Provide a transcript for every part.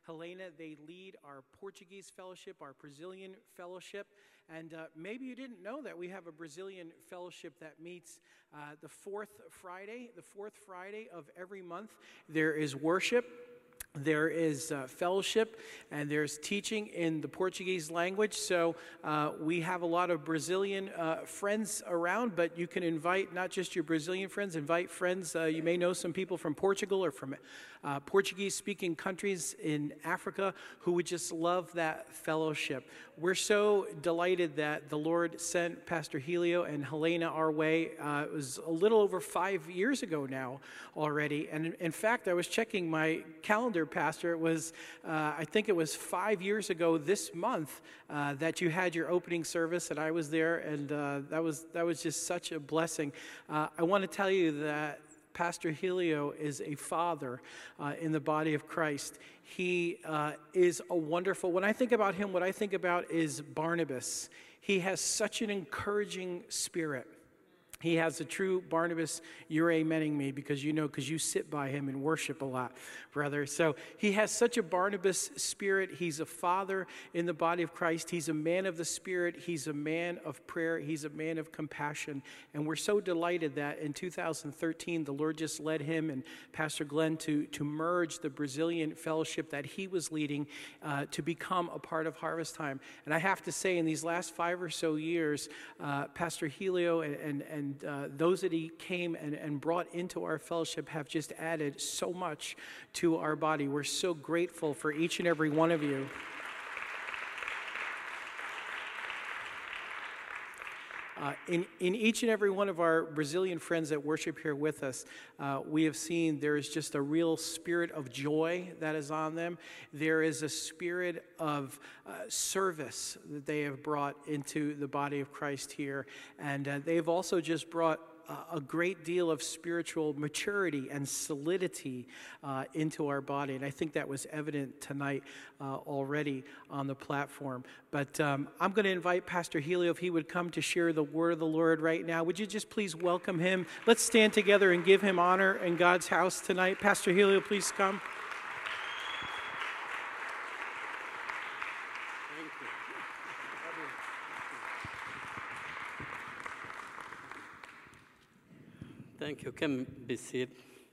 Helena. They lead our Portuguese fellowship, our Brazilian fellowship. And maybe you didn't know that we have a Brazilian fellowship that meets the fourth Friday of every month. There is worship. There is fellowship, and there's teaching in the Portuguese language. So we have a lot of Brazilian friends around, but you can invite not just your Brazilian friends, invite friends. You may know some people from Portugal or from Portuguese-speaking countries in Africa who would just love that fellowship. We're so delighted that the Lord sent Pastor Helio and Helena our way. It was a little over 5 years ago now already. And in fact, I was checking my calendar, Pastor. It was, I think it was 5 years ago this month that you had your opening service, and I was there, and that was just such a blessing. I want to tell you that Pastor Helio is a father in the body of Christ. He is a wonderful, when I think about him, what I think about is Barnabas. He has such an encouraging spirit. He has a true Barnabas, you're amening me because you sit by him and worship a lot, brother. So he has such a Barnabas spirit. He's a father in the body of Christ. He's a man of the Spirit. He's a man of prayer. He's a man of compassion. And we're so delighted that in 2013, the Lord just led him and Pastor Glenn to merge the Brazilian fellowship that he was leading to become a part of Harvest Time. And I have to say, in these last 5 or so years, Pastor Helio and those that he came and brought into our fellowship have just added so much to our body. We're so grateful for each and every one of you. In each and every one of our Brazilian friends that worship here with us, we have seen there is just a real spirit of joy that is on them. There is a spirit of service that they have brought into the body of Christ here. And they've also just brought a great deal of spiritual maturity and solidity into our body. And I think that was evident tonight already on the platform. But I'm going to invite Pastor Helio if he would come to share the word of the Lord right now. Would you just please welcome him? Let's stand together and give him honor in God's house tonight. Pastor Helio, please come. Thank you. Can be seated.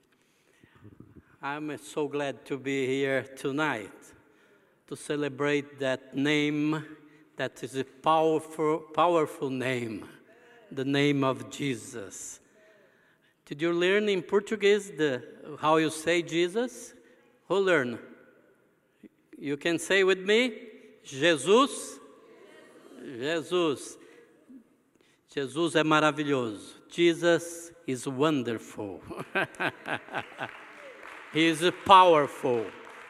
I'm so glad to be here tonight to celebrate that name that is a powerful name, the name of Jesus. Did you learn in Portuguese how you say Jesus? Who learned? You can say with me, Jesus. Jesus. Jesus é maravilhoso. Jesus is wonderful. He is powerful.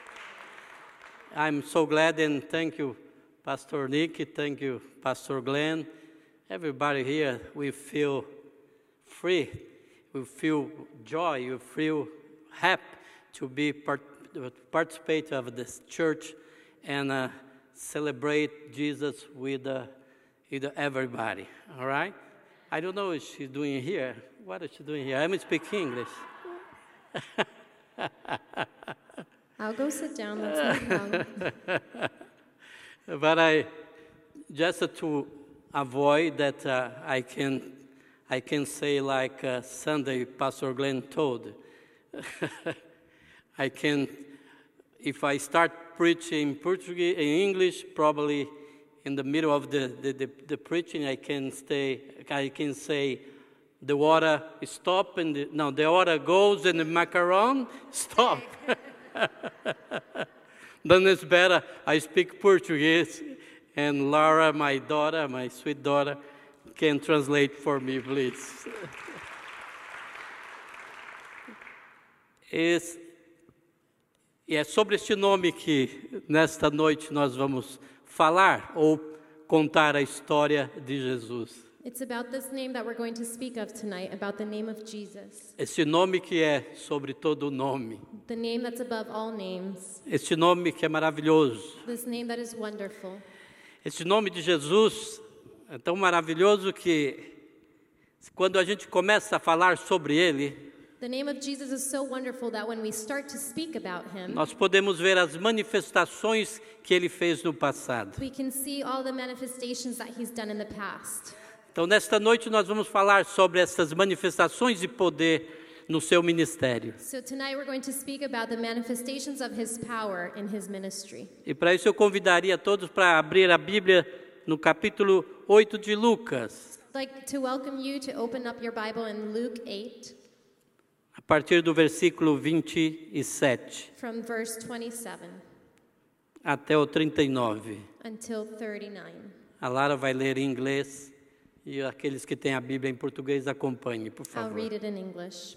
I'm so glad, and thank you, Pastor Nick. Thank you, Pastor Glenn. Everybody here, we feel free. We feel joy. We feel happy to be participate of this church and celebrate Jesus with everybody. All right? I don't know what she's doing here. What is she doing here? I'm speaking English. I'll go sit down. That's no problem. But just to avoid that, I can say like Sunday, Pastor Glenn told. I can, if I start preaching in Portuguese, in English, probably in the middle of the preaching, I can say, the water stop, and the water goes, and the macaron stop. Then it's better I speak Portuguese, and Laura, my daughter, my sweet daughter, can translate for me, please. E é sobre este nome que nesta noite nós vamos falar ou contar a história de Jesus. It's about this name that we're going to speak of tonight, about the name of Jesus. Esse nome que é sobre todo nome. The name that's above all names. Esse nome que é maravilhoso. This name that is wonderful. Esse nome de Jesus é tão maravilhoso que quando a gente começa a falar sobre ele, The name of Jesus is so wonderful that when we start to speak about him, nós podemos ver as manifestações que ele fez no passado. we can see all the manifestations that he's done in the past. Então, nesta noite, nós vamos falar sobre essas manifestações de poder no seu ministério. So tonight we're going to speak about the manifestations of his power in his ministry. E para isso eu convidaria todos para abrir a Bíblia no capítulo 8 de Lucas, I'd like to welcome you to open up your Bible in Luke 8 a partir do versículo 27 from verse 27 até o 39. until 39. A Lara vai ler em inglês e aqueles que têm a Bíblia em português acompanhem, por I'll favor. read it in English.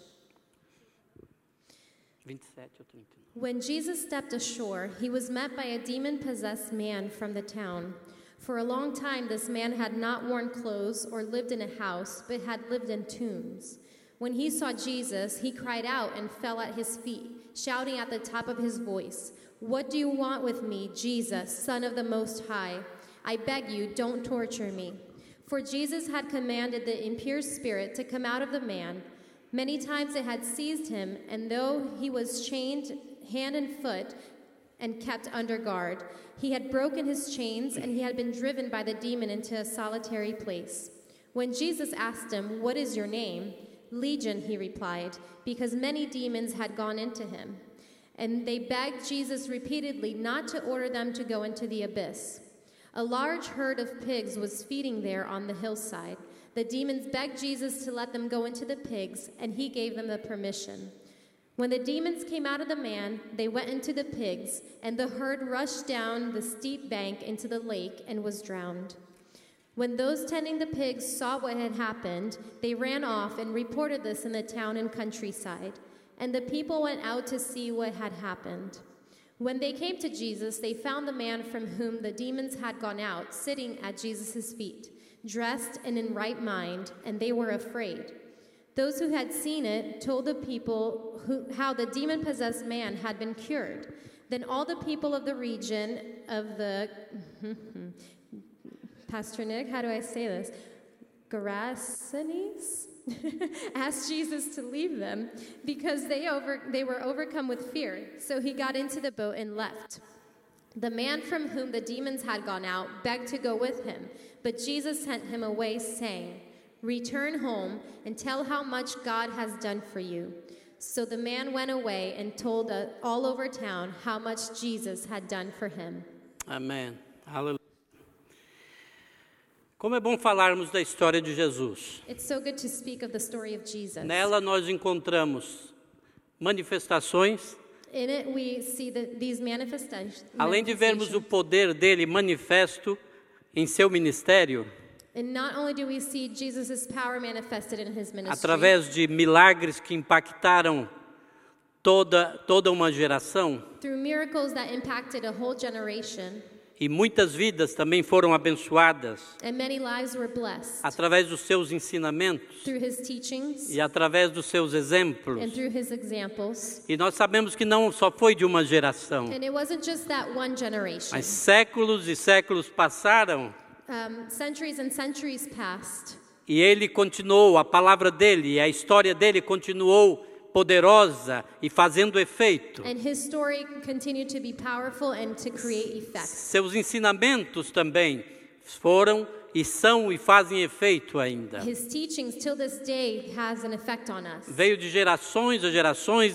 27 ou 39. When Jesus stepped ashore, he was met by a demon-possessed man from the town. For a long time, this man had not worn clothes or lived in a house, but had lived in tombs. When he saw Jesus, he cried out and fell at his feet, shouting at the top of his voice, "What do you want with me, Jesus, Son of the Most High? I beg you, don't torture me." For Jesus had commanded the impure spirit to come out of the man. Many times it had seized him, and though he was chained hand and foot and kept under guard, he had broken his chains, and he had been driven by the demon into a solitary place. When Jesus asked him, "What is your name?" "Legion," he replied, because many demons had gone into him. And they begged Jesus repeatedly not to order them to go into the abyss. A large herd of pigs was feeding there on the hillside. The demons begged Jesus to let them go into the pigs, and he gave them the permission. When the demons came out of the man, they went into the pigs, and the herd rushed down the steep bank into the lake and was drowned. When those tending the pigs saw what had happened, they ran off and reported this in the town and countryside. And the people went out to see what had happened. When they came to Jesus, they found the man from whom the demons had gone out sitting at Jesus' feet, dressed and in right mind, and they were afraid. Those who had seen it told the people how the demon-possessed man had been cured. Then all the people of the region of the Pastor Nick, how do I say this? Gerasenes? Asked Jesus to leave them because they were overcome with fear. So he got into the boat and left. The man from whom the demons had gone out begged to go with him, but Jesus sent him away, saying, "Return home and tell how much God has done for you." So the man went away and told all over town how much Jesus had done for him. Amém. Aleluia. Como é bom falarmos da história de Jesus. It's so good to speak of the story of Jesus. Nela nós encontramos manifestações, In it, we see these manifestations. além de vermos o poder dele manifesto em seu ministério, And not only do we see Jesus' power manifested in his ministry, através de milagres que impactaram toda uma geração, through miracles that impacted a whole generation, e muitas vidas também foram abençoadas and many lives were blessed através dos seus ensinamentos through his teachings e através dos seus exemplos. and through his examples. E nós sabemos que não só foi de uma geração, And it wasn't just that one generation. mas séculos e séculos passaram Centuries and centuries passed, e ele continuou, a palavra dele e a história dele continuou poderosa e fazendo efeito. and his story continued to be powerful and to create effects. Seus ensinamentos também foram e são e fazem efeito ainda. His teachings till this day has an effect on us. Veio de gerações a gerações,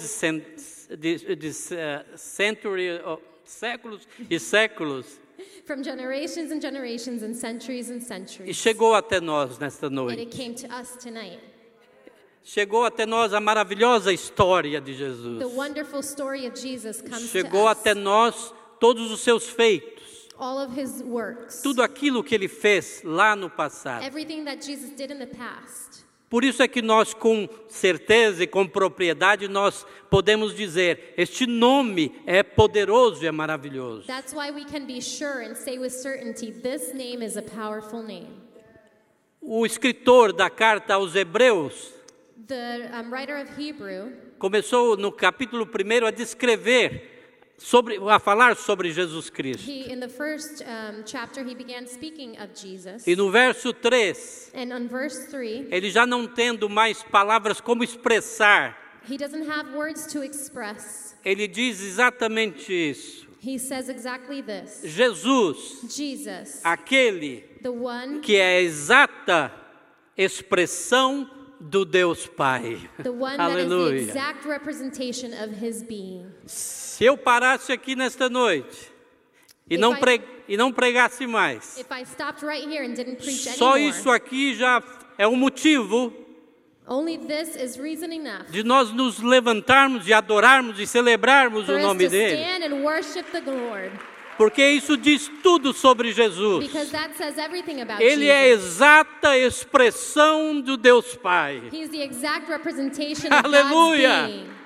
séculos e séculos, From generations and generations and centuries e centuries. chegou até nós nesta And noite. it came to us tonight. Chegou até nós a maravilhosa história de Jesus. The wonderful story of Jesus comes Chegou to us. até nós todos os seus feitos, All of his works. tudo aquilo que ele fez lá no passado. Everything that Jesus did in the past. Por isso é que nós, com certeza e com propriedade, nós podemos dizer, este nome é poderoso e é maravilhoso. That's why we can be sure and say with certainty, this name is a powerful name. O escritor da carta aos Hebreus The writer of Hebrew começou no capítulo 1 a descrever, a falar sobre Jesus Cristo. in the first chapter, he began speaking of Jesus. E no verso 3, And on verse 3, ele já não tendo mais palavras como expressar He doesn't have words to express. Ele diz exatamente isso. He says exactly this. Jesus, Jesus, aquele the one, que é a exata expressão do Deus Pai. the one that is the Aleluia. exact representation of his being. Se eu parasse aqui nesta noite e não pregasse mais, If I stopped right here and didn't preach só anymore, isso aqui já é um motivo only this is reason enough de nós nos levantarmos e adorarmos e celebrarmos for o us nome to dele. stand and worship the Lord, Porque isso diz tudo sobre Jesus. because that says everything about Ele é a Jesus. exata expressão do Deus Pai. He's the exact representation of Aleluia. God's being.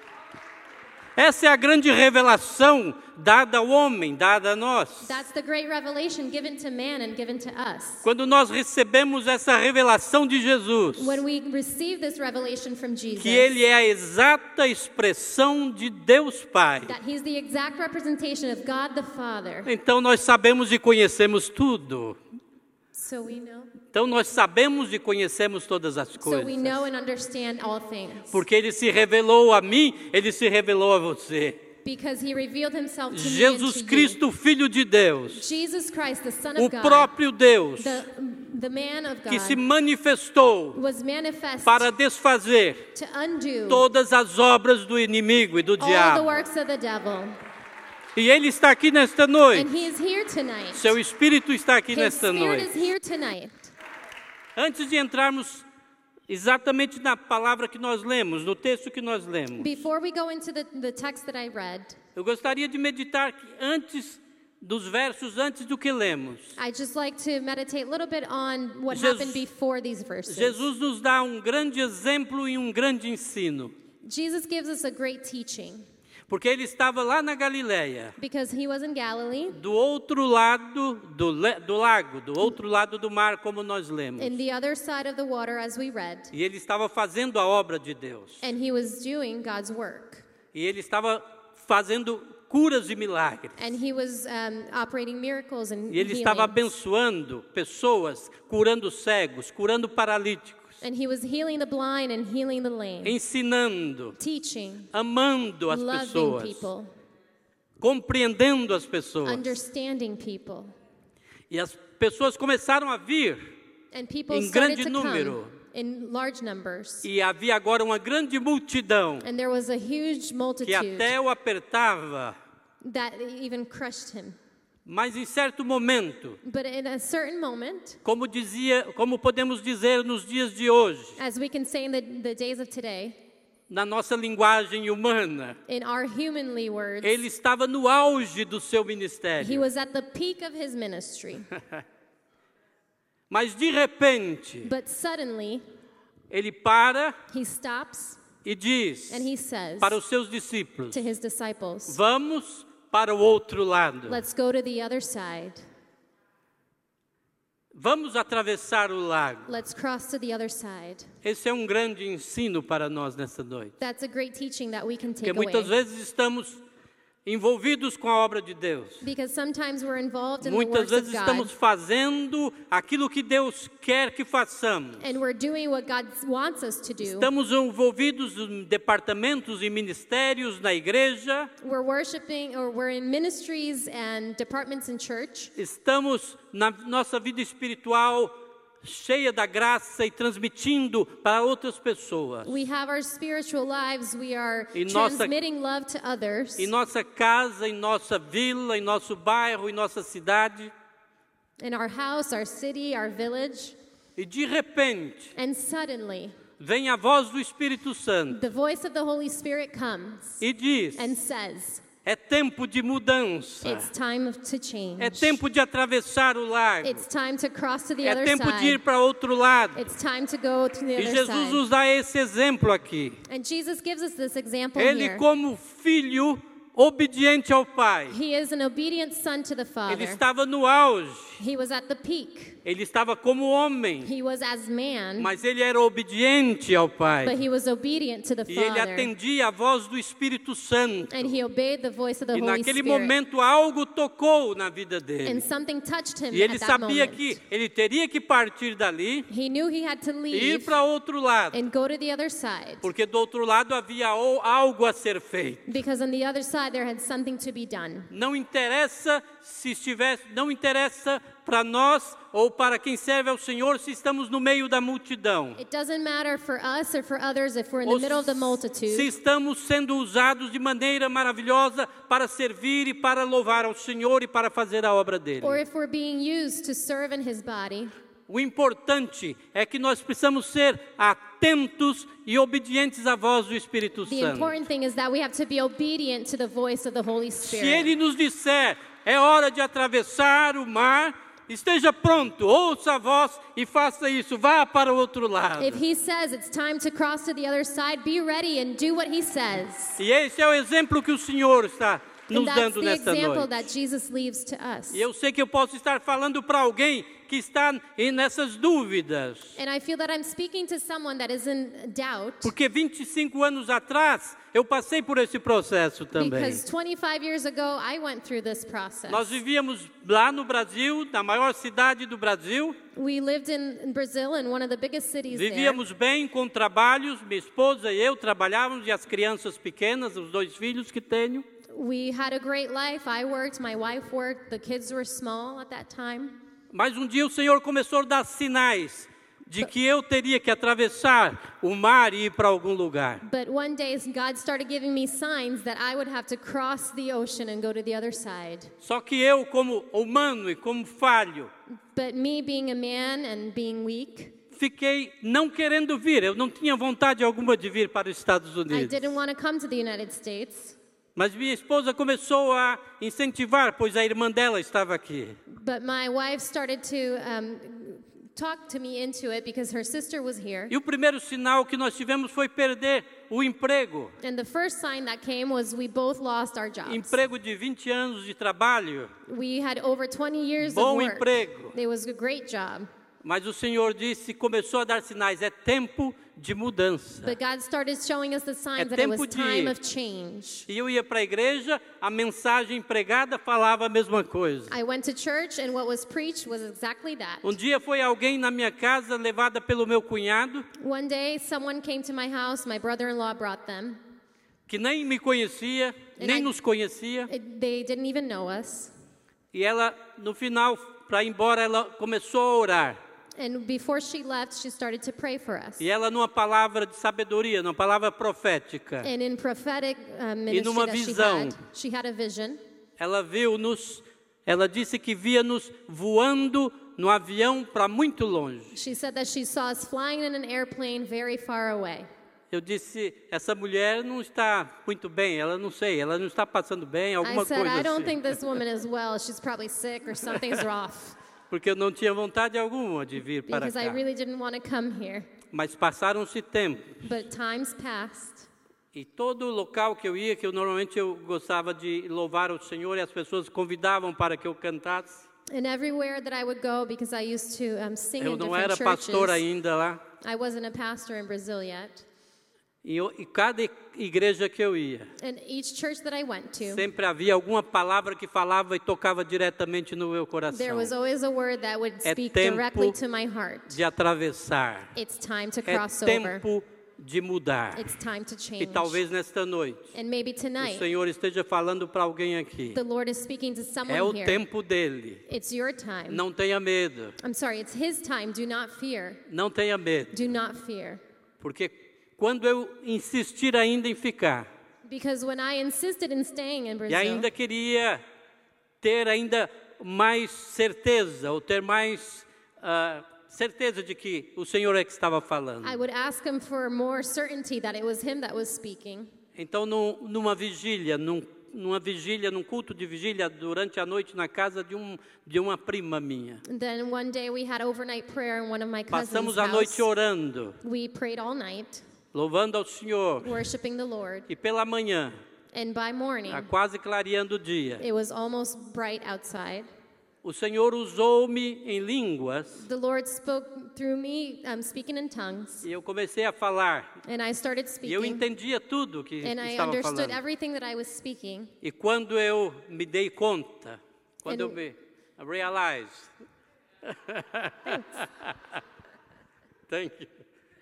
Essa é a grande revelação dada ao homem, dada a nós. That's the great revelation given to man and given to us. Quando nós recebemos essa revelação de Jesus, When we receive this revelation from Jesus, que Ele é a exata expressão de Deus Pai, that he's the exact representation of God the Father, então nós sabemos e conhecemos tudo. so we know. Então nós sabemos e conhecemos todas as So coisas. we know and understand all things. Porque Ele se revelou a mim, Ele se revelou a você. Because he revealed himself to me and Jesus to you. Cristo, Filho de Deus, Jesus Christ, the Son o of God, próprio Deus, the man of que se God, manifestou was manifest para desfazer to undo todas as obras do inimigo e do all the diabo. works of the devil. E Ele está aqui nesta And noite. he is here tonight. Seu Espírito está aqui His nesta spirit is noite. here tonight. Antes de entrarmos exatamente na palavra que nós lemos, no texto que nós lemos, Before we go into the text that I read, eu gostaria de meditar que antes dos versos, antes do que lemos, I'd just like to meditate a little bit on what Jesus- happened before these verses. Jesus nos dá um grande exemplo e um grande ensino. Jesus gives us a great teaching Porque ele estava lá na Galileia, because he was in Galilee, do outro lado do lago, do outro lado do mar, como nós lemos. in the other side of the water as we read, E ele estava fazendo a obra de Deus. and he was doing God's work. E ele estava fazendo curas e milagres. And he was operating miracles and E ele estava healings. abençoando pessoas, curando cegos, curando paralíticos, And he was healing the blind and healing the lame, ensinando, teaching, amando as loving pessoas, people, compreendendo as pessoas. understanding people. E as pessoas começaram a vir, And people em started grande to número. come in large numbers. e havia agora uma grande multidão And there was a huge que multitude até o apertava, that even crushed him. mas em certo momento, But in a certain moment, como podemos dizer nos dias de hoje, as we can say in the days of today, na nossa linguagem humana, in our humanly words, ele estava no auge do seu he ministério. was at the peak of his ministry. Mas de repente, But suddenly, ele para he stops e diz and he says para os seus discípulos: to his disciples, vamos para o outro lado. let's go to the other side. Vamos atravessar o lago. Let's cross to the other side. Esse é um grande ensino para nós nessa noite. That's a great teaching that we can Porque take muitas away. vezes estamos envolvidos com a obra de Deus. Because sometimes we're involved in the Muitas works of vezes God. estamos fazendo aquilo que Deus quer que façamos. And we're doing what God wants us to do. Estamos envolvidos em departamentos e ministérios na igreja. We're worshiping, or we're in ministries and departments in church. Estamos na nossa vida espiritual cheia da graça e transmitindo para outras pessoas. We have our spiritual lives. We are Em nossa- transmitting love to others. Em nossa casa, em nossa vila, em nosso bairro, em nossa cidade. In our house, our city, our village. E de repente, And suddenly, vem a voz do Espírito Santo the voice of the Holy Spirit comes e diz: and says, é tempo de mudança. it's time to change. É tempo de atravessar o lago. It's time to cross to the É other tempo de ir side. para outro lado. It's time to go to the E other Jesus side. nos dá esse exemplo aqui. And Jesus gives us this example Ele, here. como filho obediente ao Pai, He is an obedient son to the ele Father. estava no auge. He was at the peak. Ele estava como homem, He was as man, mas ele era obediente ao Pai. but he was obedient to the E ele Father. atendia a voz do Espírito Santo. And he obeyed the voice of the E Holy naquele Spirit. momento algo tocou na vida dele. And something touched him E ele at that sabia moment. que ele teria que partir dali He knew he had to e ir leave para outro lado, and go to the other side. porque do outro lado havia algo a ser feito. Because on the other side there had something to be done. Não interessa se estivesse, não interessa para nós ou para quem serve ao Senhor se estamos no meio da multidão. It doesn't matter for us or for others if we're in the Ou middle of the se multitude, estamos sendo usados de maneira maravilhosa para servir e para louvar ao Senhor e para fazer a obra dele. or if we're being used to serve in his body. O importante é que nós precisamos ser atentos e obedientes à voz do Espírito The Santo. important thing is that we have to be obedient to the voice of the Holy Se Spirit. Ele nos disser, é hora de atravessar o mar, esteja pronto, ouça a voz e faça isso, vá para o outro lado. If he says it's time to cross to the other side, be ready and do what he says. E esse é o exemplo que o Senhor está And nos that's dando the nesta example noite. that Jesus leaves to us. E eu sei que eu posso estar falando para alguém que está nessas dúvidas, And I feel that I'm speaking to someone that is in doubt porque 25 anos atrás eu passei por esse processo também. because 25 years ago I went through this process. Nós vivíamos lá no Brasil, na maior cidade do Brasil, We lived in Brazil, in one of the biggest cities there. vivíamos bem com trabalhos, minha esposa e eu trabalhávamos e as crianças pequenas, os 2 filhos que tenho. We had a great life. I worked, my wife worked, the kids were small at that time. Mas um dia o Senhor começou a dar sinais de que eu teria que atravessar o mar e ir para algum lugar. But one day God started giving me signs that I would have to cross the ocean and go to the other side. Só que eu, como humano e como falho, But me being a man and being weak, fiquei não querendo vir. Eu não tinha vontade alguma de vir para os Estados I Unidos. didn't want to come to the United States. Mas minha esposa começou a incentivar, pois a irmã dela estava aqui. But my wife started to talk to me into it because her sister was here. E o primeiro sinal que nós tivemos foi perder o emprego. And the first sign that came was we both lost our jobs. Emprego de 20 anos de trabalho, We had over 20 years of bom work. emprego. It was a great job. Mas o Senhor disse, começou a dar sinais, é tempo de mudança. But God started showing us the signs that it tempo was de time ir. of change. E eu ia para a igreja, a mensagem pregada falava a mesma coisa. I went to church and what was preached was exactly that. Um dia foi alguém na minha casa, levada pelo meu cunhado, One day someone came to my house, my brother-in-law brought them. que nem me conhecia, nem nos conhecia. They didn't even know us. E ela, no final, para ir embora, ela começou a orar. And before she left, she started to pray for us. E ela, numa palavra de sabedoria, numa palavra profética, And in prophetic ministry numa that visão. she had a vision. ela viu-nos, ela disse que via-nos voando no avião para muito longe. She said that she saw us flying in an airplane very far away. Eu disse, essa mulher não está muito bem, ela não sei, ela não está passando bem, alguma I said, coisa I don't assim. think this woman is well. She's probably sick or something's off. Porque eu não tinha vontade alguma de vir para Because I cá. really didn't want to come here. Mas passaram-se tempos. But times passed. E todo local que eu ia, que eu normalmente eu gostava de louvar o Senhor e as pessoas convidavam para que eu cantasse. And everywhere that I would go, because I used to sing Eu in não different era churches. pastor ainda lá. I wasn't a pastor in Brazil yet. E cada igreja que eu ia, And each church that I went to, sempre havia alguma palavra que falava e tocava diretamente no meu coração. there was always a word that would É speak tempo directly to my heart. de atravessar. It's time to É cross over. tempo de mudar. It's time to E change. talvez nesta noite And maybe o tonight, Senhor esteja falando para alguém aqui. the Lord is speaking to someone É o here. tempo dele. It's your time. Não tenha medo. I'm sorry, it's His time. Do not fear. Não tenha medo. Do not fear. Porque quando eu insistir ainda em ficar, Because when I insisted in staying in e Brazil, ainda queria ter ainda mais certeza, ou ter mais certeza de que o Senhor é que estava falando. I would ask Him for more certainty that it was Him that was speaking. Então, numa vigília, num culto de vigília, durante a noite na casa de uma prima minha. And then one day we had overnight prayer in one of my cousins' Passamos a house. noite orando, We prayed all night, louvando ao Senhor. worshiping the Lord. E pela manhã, And by morning, quase clareando o dia, it was almost bright outside. o o Senhor usou-me em línguas The Lord spoke through me, speaking in tongues, e eu comecei a falar. and I started E eu speaking, entendia tudo que and I estava understood falando. everything that I was speaking. E quando eu me dei conta, quando And- eu me realized. Thank you.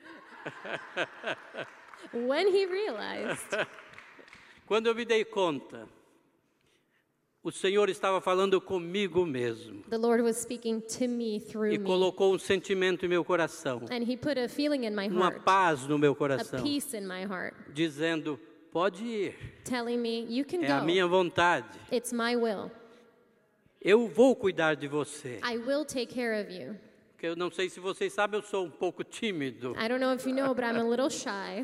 When he realized, Quando eu me dei conta, o Senhor estava falando comigo mesmo. the Lord was speaking to me through E me, colocou um sentimento em meu coração, and he put a feeling in my uma heart, paz no meu a coração, peace in my heart, dizendo, pode ir, telling me, you can é a go. minha vontade. It's my will. Eu vou cuidar de você. I will take care of you. Porque eu não sei se vocês sabem, eu sou um pouco tímido. I don't know if you know, but I'm a little shy.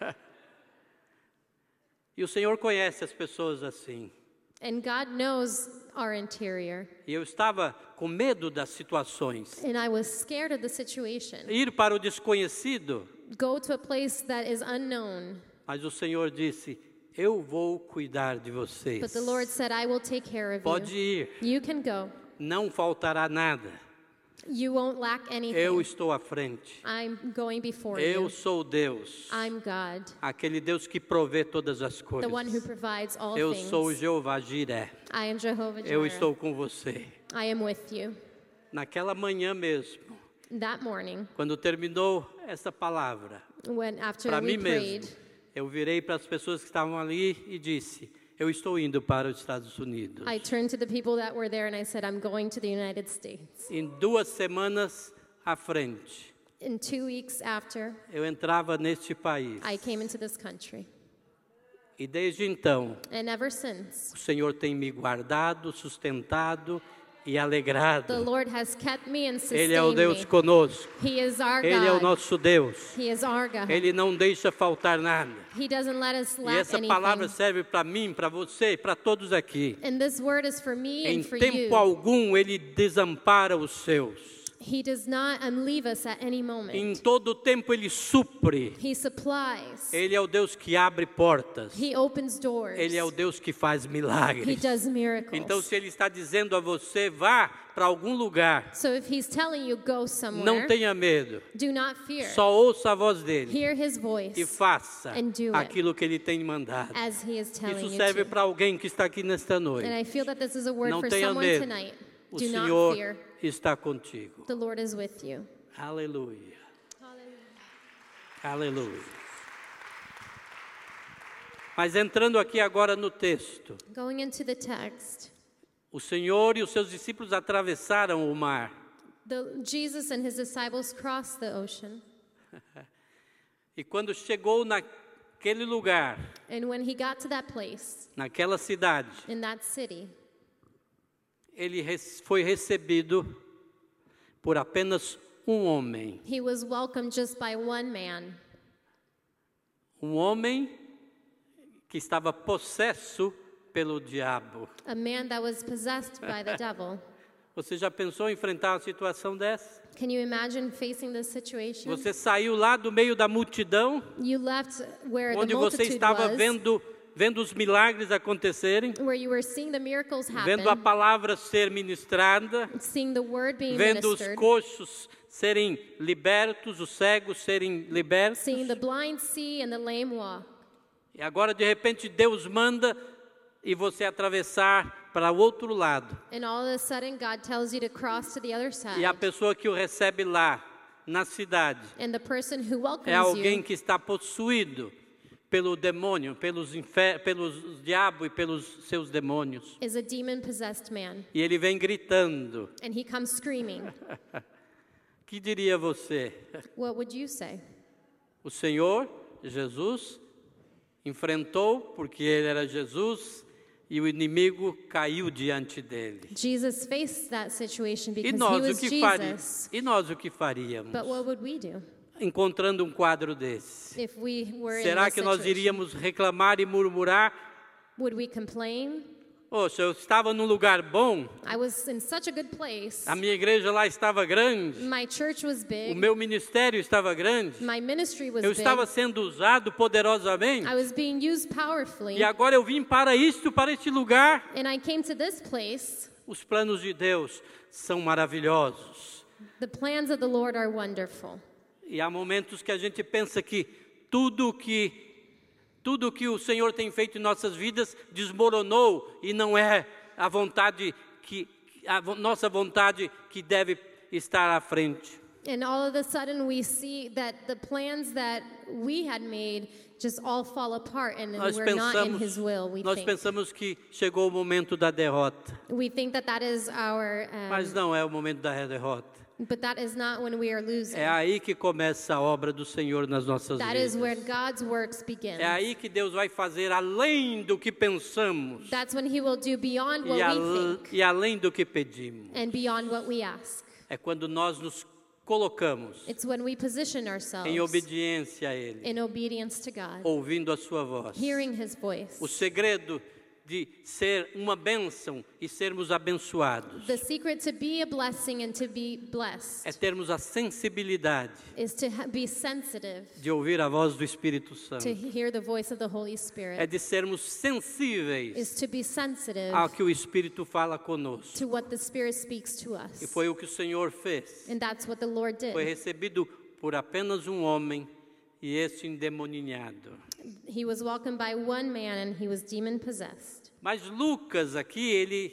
E o Senhor conhece as pessoas assim. And God knows our interior. E eu estava com medo das situações. And I was scared of the situation. Ir para o desconhecido, Go to a place that is unknown. mas o Senhor disse, eu vou cuidar de vocês. But the Lord said, I will take care of Pode you. ir, You can go. não faltará nada. You won't lack Eu anything. estou à frente. I'm going before Eu you. sou Deus, I'm God, aquele Deus que provê todas as the one who coisas. provides all Eu things. sou o Jeová Jiré. I am Jehovah Eu Jireh. estou com você. I am with you. Naquela manhã mesmo, That morning, quando terminou essa palavra, when after para we mim prayed, mesmo, eu virei para as pessoas que estavam ali e disse, eu estou indo para os Estados Unidos. I turned to the people that were there and I said, I'm going to the United States. Em 2 semanas à frente, In 2 weeks after, eu entrava neste país. I came into this country. E desde então, And ever since, o Senhor tem me guardado, sustentado e the alegrado. Lord has kept me and Ele é o sustained Deus me. conosco. He is our Ele é o God. nosso Deus. He is our God. Ele não deixa faltar nada. He doesn't let us E lack essa palavra anything. serve para mim, para você, para todos aqui. And this word is for me Em and for tempo you. algum ele desampara os seus. He does not leave us at any Em moment. todo tempo ele supre. He supplies. Ele é o Deus que abre portas. He opens doors. Ele é o Deus que faz He milagres. does miracles. Então, se ele está dizendo a você, vá para algum lugar, So if he's telling you go somewhere, não tenha medo. do not fear. Só ouça a voz dele Hear his voice e faça and do it aquilo que ele tem mandado. as he is telling Isso you serve to. para alguém que está aqui nesta And noite. I feel that this is a word Não for tenha someone medo. tonight. O Do not Senhor fear. está contigo. The Lord is with you. Aleluia. Aleluia. Mas entrando aqui agora no texto, Going into the text, o Senhor e os seus discípulos atravessaram o mar. Jesus and his disciples crossed the ocean. E quando chegou naquele lugar, And when he got to that place, naquela cidade, in that city, ele foi recebido por apenas um homem. he was welcomed just by one man. Um homem que estava possesso pelo diabo. A man that was possessed by the devil. Você já pensou em enfrentar uma situação dessa? Can you imagine facing this situation? Você saiu lá do meio da multidão, You left where onde the você multitude estava was, vendo os milagres acontecerem, where you were seeing the miracles vendo a happen, palavra ser ministrada, seeing the word being vendo os ministered, coxos serem libertos, os cegos serem libertos. seeing the blind see and the lame walk. E agora, de repente, Deus manda e você atravessar para o outro lado. And all of a sudden, God tells you to cross to the other side. E a pessoa que o recebe lá, na cidade, And the person who é welcomes alguém you que está possuído pelo demônio, pelos diabos e pelos seus demônios. is a demon-possessed man. E ele vem gritando. And he comes screaming. Que diria você? What would you say? O Senhor, Jesus, enfrentou, porque ele era Jesus, e o inimigo caiu diante dele. Jesus faced that situation E because he nós, was o que faríamos? Jesus. E nós o que faríamos? But what would we do Encontrando um quadro desse. if we were in Será this que nós situation? iríamos reclamar e murmurar? Would we complain? Poxa, eu estava num lugar bom, I was in such a good place. a minha igreja lá estava grande, My church was o big. meu ministério estava grande, My ministry was eu big. estava sendo usado poderosamente, I was being used powerfully. e agora eu vim para este lugar. And I came to this place. Os planos de Deus são maravilhosos. The plans of the Lord are wonderful. E há momentos que a gente pensa que tudo que o Senhor tem feito em nossas vidas desmoronou e não é a nossa vontade que deve estar à frente. And all of a sudden we see that the plans that we had made just all fall apart and we're not in His will, Nós pensamos que chegou o momento da derrota, We think that is our, mas não é o momento da derrota. but that is not when we are losing. É aí que começa a obra do Senhor nas nossas That is where vidas. God's works begin. É aí que Deus vai fazer além do que pensamos That's when He will do beyond what we think e além do que pedimos. and beyond what we ask. É quando nós nos colocamos It's when we position ourselves em obediência a Ele, in obedience to God, ouvindo a sua voz. hearing His voice. O segredo de ser uma bênção e sermos abençoados The secret to be a blessing and to be blessed é termos a sensibilidade is to be sensitive, de ouvir a voz do Espírito to Santo. hear the voice of the Holy É Spirit, de sermos is sensíveis to be sensitive ao que o Espírito fala conosco. to what the Spirit speaks to E us. foi o que o Senhor fez. And that's what the Lord Foi did. recebido por apenas um homem e este endemoniado. He was welcomed by one man and he was demon possessed. Mas Lucas aqui, ele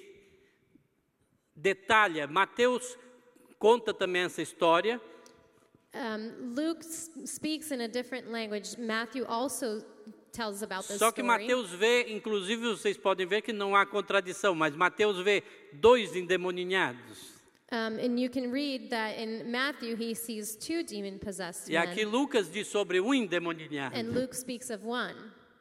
detalha, Mateus conta também essa história, Luke speaks in a different language. Matthew also tells about this só que story. Mateus vê, inclusive vocês podem ver que não há contradição, mas Mateus vê 2 endemoniados. And you can read that in Matthew he sees 2 demon-possessed E aqui men, Lucas diz sobre um endemoniado. and Luke speaks of one.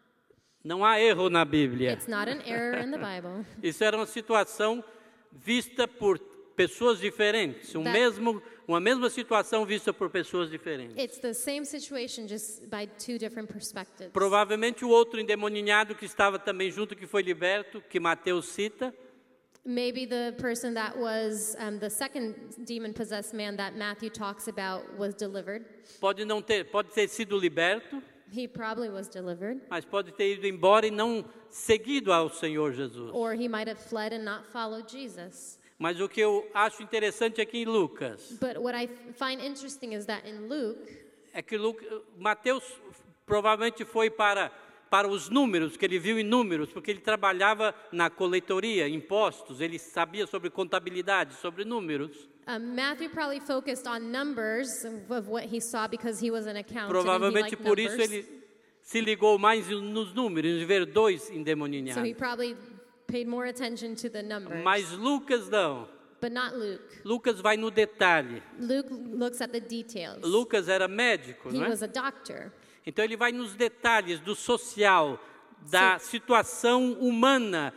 Não há erro na Bíblia. It's not an error in the Bible. Isso era uma situação vista por pessoas diferentes, uma mesma situação vista por pessoas diferentes. It's the same situation, just by 2 different perspectives. Provavelmente o outro endemoniado que estava também junto, que foi liberto, que Mateus cita, Maybe the person that was the second demon-possessed man that Matthew talks about was delivered. pode ter sido liberto, He probably was delivered. mas pode ter ido embora e não seguido ao Senhor Jesus. Or he might have fled and not followed Jesus. Mas o que eu acho interessante aqui em Lucas But what I find interesting is that in Luke, é que Mateus provavelmente foi para os números, que ele viu em números, porque ele trabalhava na coletoria, impostos, ele sabia sobre contabilidade, sobre números. Matthew probably focused on numbers of what he saw because he was an accountant. Provavelmente and he por liked isso numbers. ele se ligou mais nos números, em ver 2 So he endemoniados. probably paid more attention to the numbers. Mas Lucas não. But not Luke. Lucas vai no detalhe. Luke looks at the details. Lucas era médico, He não é? was a doctor. Então ele vai nos detalhes do social, da situação humana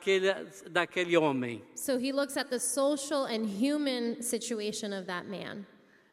daquele homem. So he looks at the social and human situation of that man.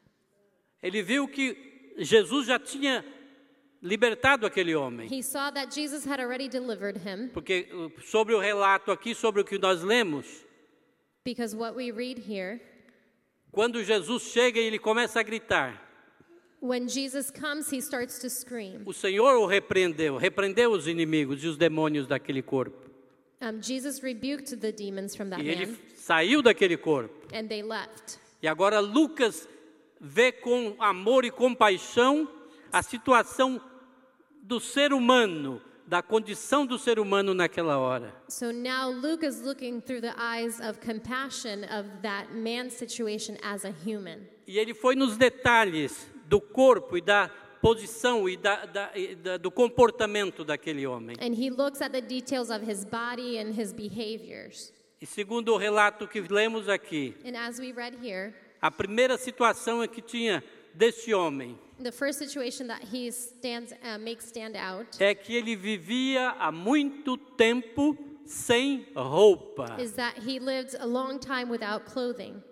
Ele viu que Jesus já tinha libertado aquele homem. He saw that Jesus had already delivered him, Porque sobre o relato aqui, sobre o que nós lemos, because what we read here, quando Jesus chega e ele começa a gritar, when Jesus comes, he starts to scream. o Senhor o repreendeu os inimigos e os demônios daquele corpo. Jesus rebuked the demons from that E ele man, saiu daquele corpo. and they left. E agora Lucas vê com amor e compaixão a situação do ser humano, da condição do ser humano naquela hora. So now Luke is looking through the eyes of compassion of that man's situation as a human. E ele foi nos detalhes do corpo e da posição e do comportamento daquele homem. And he looks at the details of his body and his behaviors. E segundo o relato que lemos aqui, And as we read here, a primeira situação que tinha desse homem the first situation that he makes stand out é que ele vivia há muito tempo sem roupa. is that he lived a long time without clothing.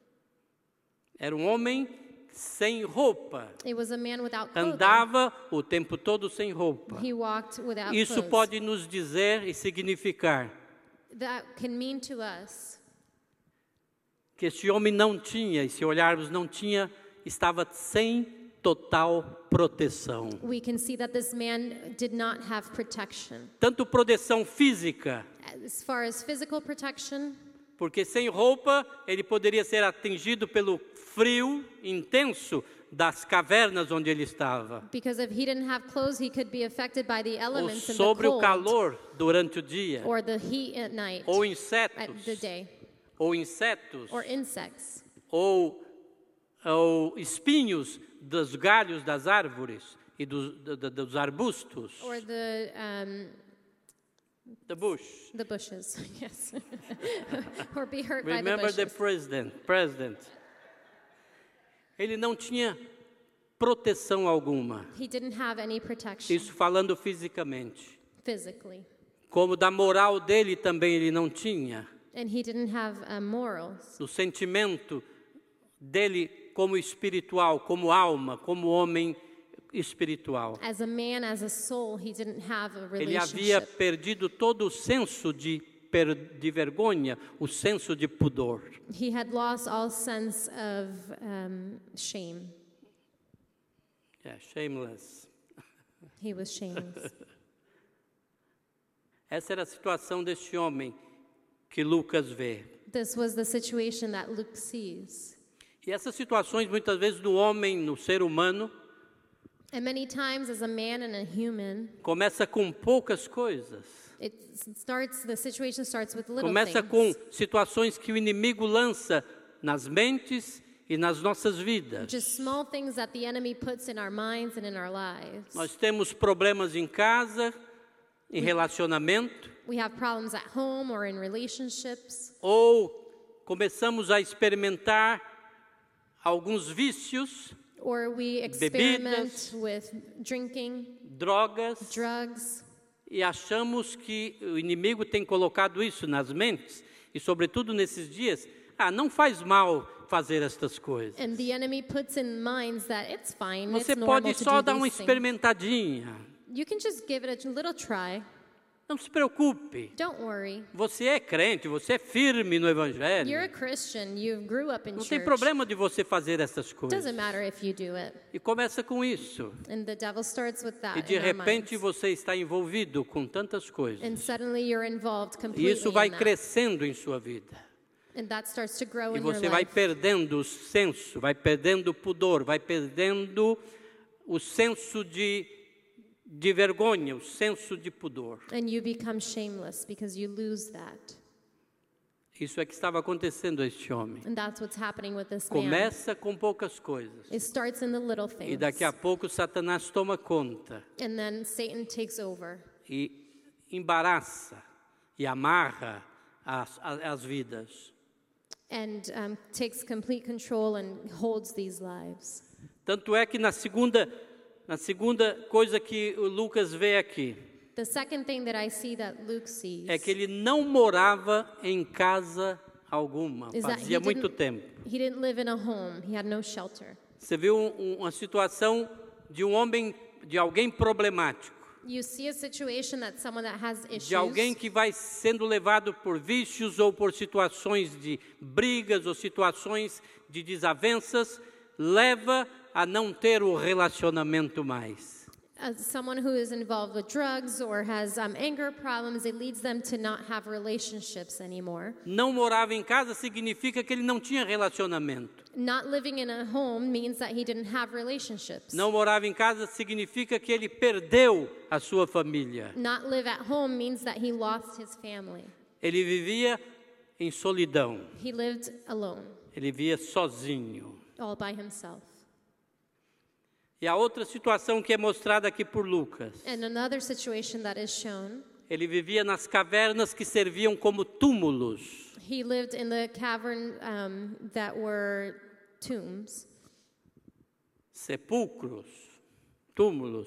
Era um homem sem roupa. It was a man without clothing. Andava o tempo todo sem roupa. He walked without Isso clothes. pode nos dizer e significar that can mean to us que este homem não tinha, e se olharmos não tinha, estava sem total proteção. we can see that this man did not have protection. Tanto proteção física, As far as physical protection, porque sem roupa ele poderia ser atingido pelo frio intenso das cavernas onde ele estava, because if he didn't have clothes, he could be affected by the ou elements and the sobre o cold, calor durante o dia, or the heat at night, ou at the insetos, day, ou insetos, or insects, ou espinhos dos galhos das árvores e dos arbustos, or the bush. the bushes, yes, or be hurt Remember by the the bushes. president. Ele não tinha proteção alguma. He didn't have any protection Isso falando fisicamente. physically, Como da moral dele também ele não tinha. and he didn't have morals. Do sentimento dele como espiritual, como alma, como homem espiritual. As a man, as a soul, he didn't have a Ele havia relationship. perdido todo o senso de vergonha, o senso de pudor. He had lost all sense of shame. Yeah, shameless. He was shameless. Essa era a situação deste homem que Lucas vê. This was the situation that Luke sees. E essas situações, muitas vezes, do homem, no ser humano, And many times, as a man and a human, começa com poucas coisas. the situation starts with little Começa things. com situações que o inimigo lança nas mentes e nas nossas vidas. Just small things that the enemy puts in our minds and in our lives. Nós temos problemas em casa, em relacionamento, We have problems at home or in relationships, ou começamos a experimentar alguns vícios, or we experiment with drinking, drogas, drugs, e achamos que o inimigo tem colocado isso nas mentes, e sobretudo nesses dias, não faz mal fazer estas coisas. and the enemy puts in minds that it's fine, Você it's normal pode to só do dar uma these things. experimentadinha. You can just give it a little try. Não se preocupe. Don't worry. Você é crente, você é firme no Evangelho. You're a Christian. You grew up in Não church. tem problema de você fazer essas coisas. Doesn't matter if you do it. E começa com isso. And the devil starts with that E de in our repente minds. você está envolvido com tantas coisas. And suddenly you're involved E completely isso vai in that. crescendo em sua vida. And that starts to grow E in your você vai life. perdendo o senso, vai perdendo o pudor, vai perdendo o senso de vergonha, o senso de pudor. And you become shameless because you lose that. Isso é que estava acontecendo a este homem. And that's what's happening with this man. Começa com poucas coisas. It starts in the little E things. daqui a pouco Satanás toma conta And then Satan takes over e embaraça e amarra as vidas. and takes complete control and holds these lives. Tanto é que na segunda coisa que o Lucas vê aqui, The second thing that I see that Luke sees é que ele não morava em casa alguma, is that fazia muito tempo. he didn't live in a home. He had no shelter. Você viu uma situação de um homem, de alguém problemático, You see a situation that someone that has issues, de alguém que vai sendo levado por vícios ou por situações de brigas ou situações de desavenças, leva a não ter o relacionamento mais. someone who is involved with drugs or has anger problems, it leads them to not have relationships anymore. Não morava em casa significa que ele não tinha relacionamento. Not living in a home means that he didn't have relationships. Não morava em casa significa que ele perdeu a sua família. Not live at home means that he lost his family. Ele vivia em solidão. He lived alone, Ele vivia sozinho. all by himself. E a outra situação que é mostrada aqui por Lucas, And another situation that is shown, ele vivia nas cavernas que serviam como túmulos. he lived in the cavern that were tombs, Sepulcros, túmulos.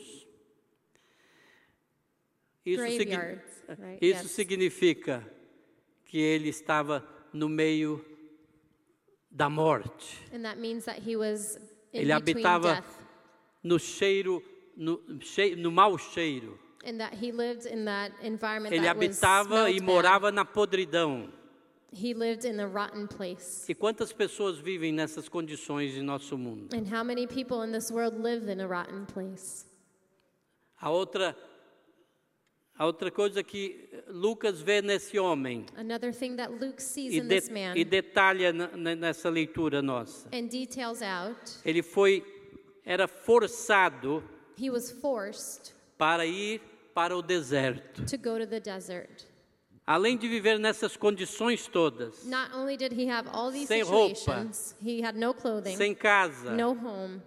graveyards, right? Isso Yes. significa que ele estava no meio da morte, And that means that he was in Ele between habitava death. no cheiro, no mau cheiro. And that he lived in that environment Ele that was habitava e smelled bad. morava na podridão. He lived in a rotten place. E quantas pessoas vivem nessas condições em nosso mundo? And how many people in this world live in a rotten place? A outra coisa que Lucas vê nesse homem Another thing that Luke sees e, in this man e detalha nessa leitura nossa. and details out, Ele era forçado he was forced para ir para o deserto. to go to the desert. Além de viver nessas condições todas, Not only did he have all these sem roupa, situations, he had no clothing, sem casa, no home,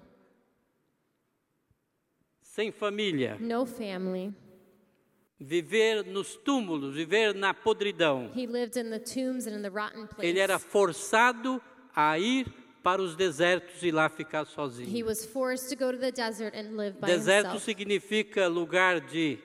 sem família, no family. viver nos túmulos, viver na podridão. He lived in the tombs and in the rotten place. Ele era forçado a ir para os desertos e lá ficar He sozinho. was forced to go to the desert and live by Deserto himself. significa lugar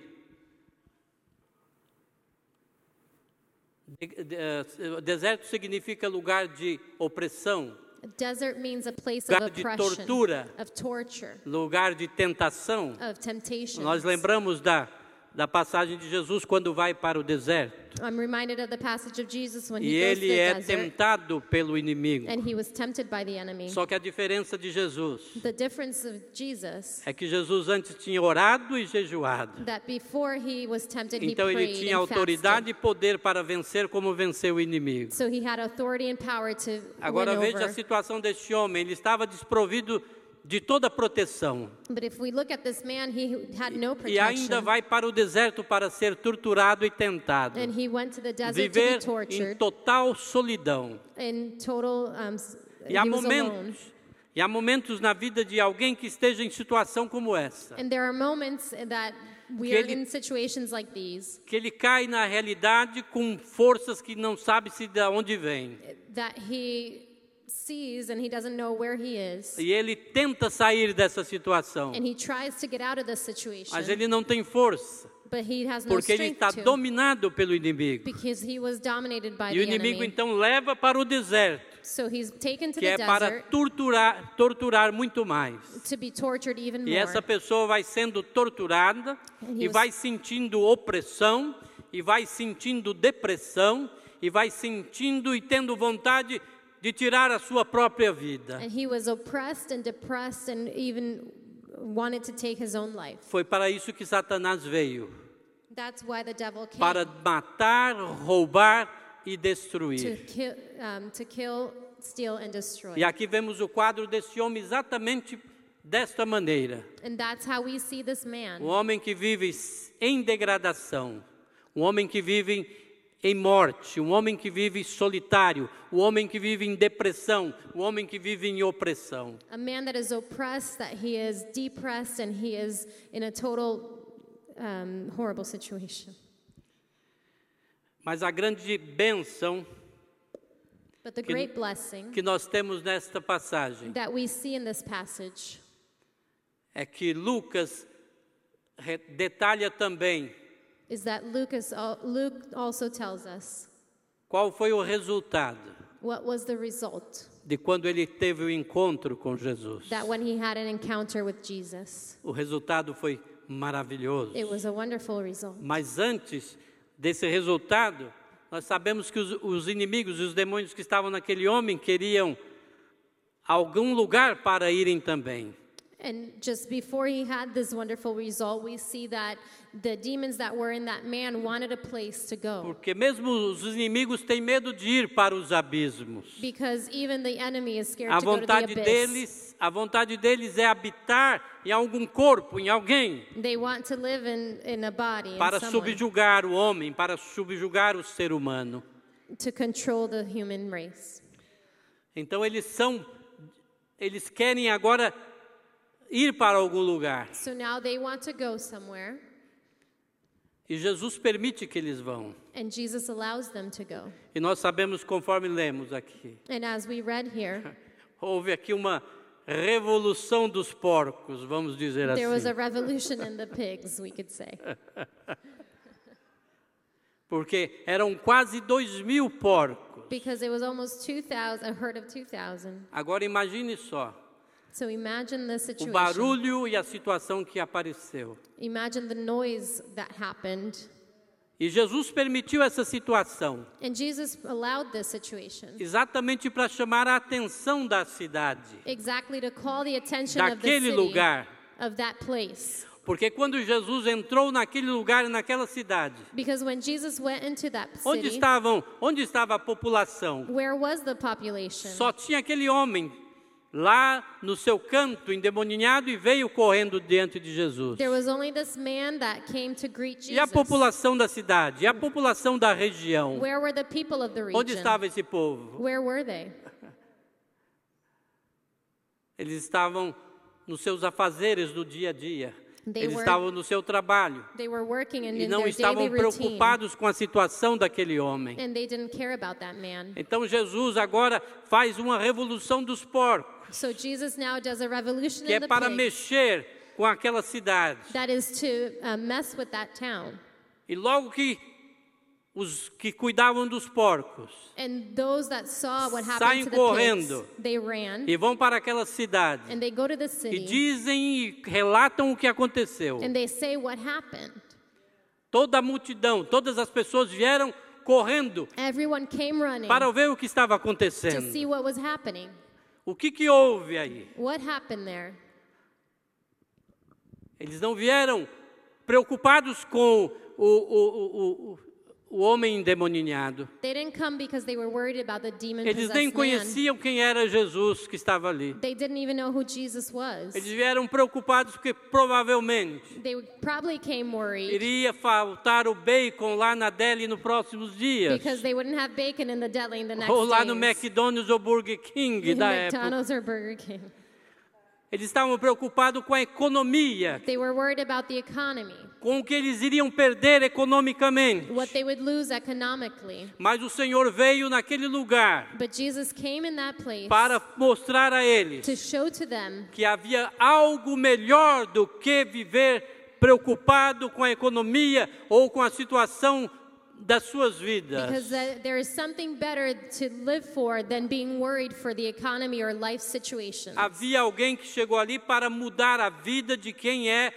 deserto significa lugar de opressão, A desert means a place of lugar de oppression, tortura, of torture, lugar de tentação. of temptation. Nós lembramos da passagem de Jesus quando vai para o deserto. I'm reminded of the passage of Jesus when E he goes to ele the é desert tentado pelo inimigo. and he was tempted by the enemy. Só que a diferença de Jesus The difference of Jesus, é que Jesus antes tinha orado e jejuado. that before he was tempted, he Então ele prayed tinha and autoridade fasted. e poder para vencer como venceu o inimigo. So he had authority and power to Agora win veja a over. situação deste homem, ele estava desprovido de toda proteção. But if we look at this man, he had no E ainda protection. vai para o deserto para ser torturado e tentado. And he went to the desert to Viver be em tortured total solidão. in total, E he há was alone. momentos na vida de alguém que esteja em situação como essa, And there are moments that we Que are ele- in situations like these, que ele cai na realidade com forças que não sabe se de onde vem. that he sees and he doesn't know where he is. E ele tenta sair dessa situação, And he tries to get out of this situation, mas ele não tem força, but he has no porque ele está strength to, dominado pelo inimigo. because he was dominated by E o the inimigo enemy. então leva para o deserto, So he's taken to que the é para desert torturar muito mais. to be tortured even E more. essa pessoa vai sendo torturada And e he was- vai sentindo opressão, e vai sentindo depressão, e vai sentindo e tendo vontade de tirar a sua própria vida. And he was oppressed and depressed and even wanted to take his own life. Foi para isso que Satanás veio, That's why the devil came, para matar, roubar e to destruir. kill, steal, and destroy. E aqui vemos o quadro desse homem exatamente desta maneira. And that's how we see this man. Um homem que vive em degradação, um homem que vive em morte, um homem que vive solitário, um homem que vive em depressão, um homem que vive em opressão. A man that is oppressed, that he is depressed, and he is in a total horrible situation. Mas a grande bênção But the great blessing que nós temos nesta passagem that we see in this passage é que Lucas detalha também is that Luke also tells us qual foi o resultado what was the result, de quando ele teve o encontro com Jesus. that when he had an encounter with Jesus. O resultado foi maravilhoso. It was a wonderful result. Mas antes desse resultado, nós sabemos que os inimigos e os demônios que estavam naquele homem queriam algum lugar para irem também. And just before he had this wonderful result, we see that the demons that were in that man wanted a place to go. Porque mesmo os inimigos têm medo de ir para os abismos. Because even the enemy is scared A to go to the abyss. a vontade deles é habitar em algum corpo, em alguém, They want to live in a body, in para someone, subjugar o homem, para subjugar o ser humano. to control the human race. Então eles querem agora ir para algum lugar. So now they want to go somewhere, E Jesus permite que eles vão. and Jesus allows them to go. E nós sabemos, conforme lemos aqui, And as we read here, houve aqui uma revolução dos porcos, vamos dizer there was a assim. revolution in the pigs, we could say. Porque eram quase 2.000 porcos. Because it was almost 2,000, a herd of 2,000. Agora imagine só, So imagine the o situation. barulho e a situação que apareceu. Imagine the noise that happened. E Jesus permitiu essa situação, And Jesus allowed this situation exatamente para chamar a atenção da cidade, exactly to call the attention of the daquele city, lugar. of that place. Porque quando Jesus entrou naquele lugar e naquela cidade, Because when Jesus went into that onde city, estava a população? where was the population? Só tinha aquele homem lá no seu canto, endemoniado, e veio correndo diante de Jesus. There was only this man that came to greet Jesus. E a população da cidade, e a população da região? Where were the people of the region? Onde estava esse povo? Where were they? Eles estavam nos seus afazeres do dia a dia. They Eles were- estavam no seu trabalho. They were working and E in não their estavam daily routine, preocupados com a situação daquele homem. and they didn't care about that man. Então Jesus agora faz uma revolução dos porcos, So Jesus now does a revolution que in é the para pigs. mexer com aquela cidade. That is to mess with that town. E logo que os que cuidavam dos porcos And those that saw what saem happened to the correndo pigs, they ran, e vão para aquela cidade and they go to the e city, dizem e relatam o que aconteceu. and they say what happened. Toda a multidão, todas as pessoas vieram correndo Everyone came running para ver o que estava to acontecendo. see what was happening. O que houve aí? What happened there? Eles não vieram preocupados com o homem endemoniado. They didn't come because they were worried about the Eles nem demon-possessed man. conheciam quem era Jesus que estava ali. They didn't even know who Jesus was. Eles vieram preocupados porque provavelmente They probably came worried iria faltar o bacon lá na Deli nos próximos dias. because they wouldn't have bacon in the deli in the next Ou lá no days. McDonald's ou Burger King In da época. McDonald's or Burger King. Eles estavam preocupados com a economia, They were worried about the economy, com o que eles iriam perder economicamente. what they would lose economically. Mas o Senhor veio naquele lugar But Jesus came in that place para mostrar a eles to show to them que havia algo melhor do que viver preocupado com a economia ou com a situação das suas vidas. because there is something better to live for than being worried for the economy or life situations. Havia alguém que chegou ali para mudar a vida de quem é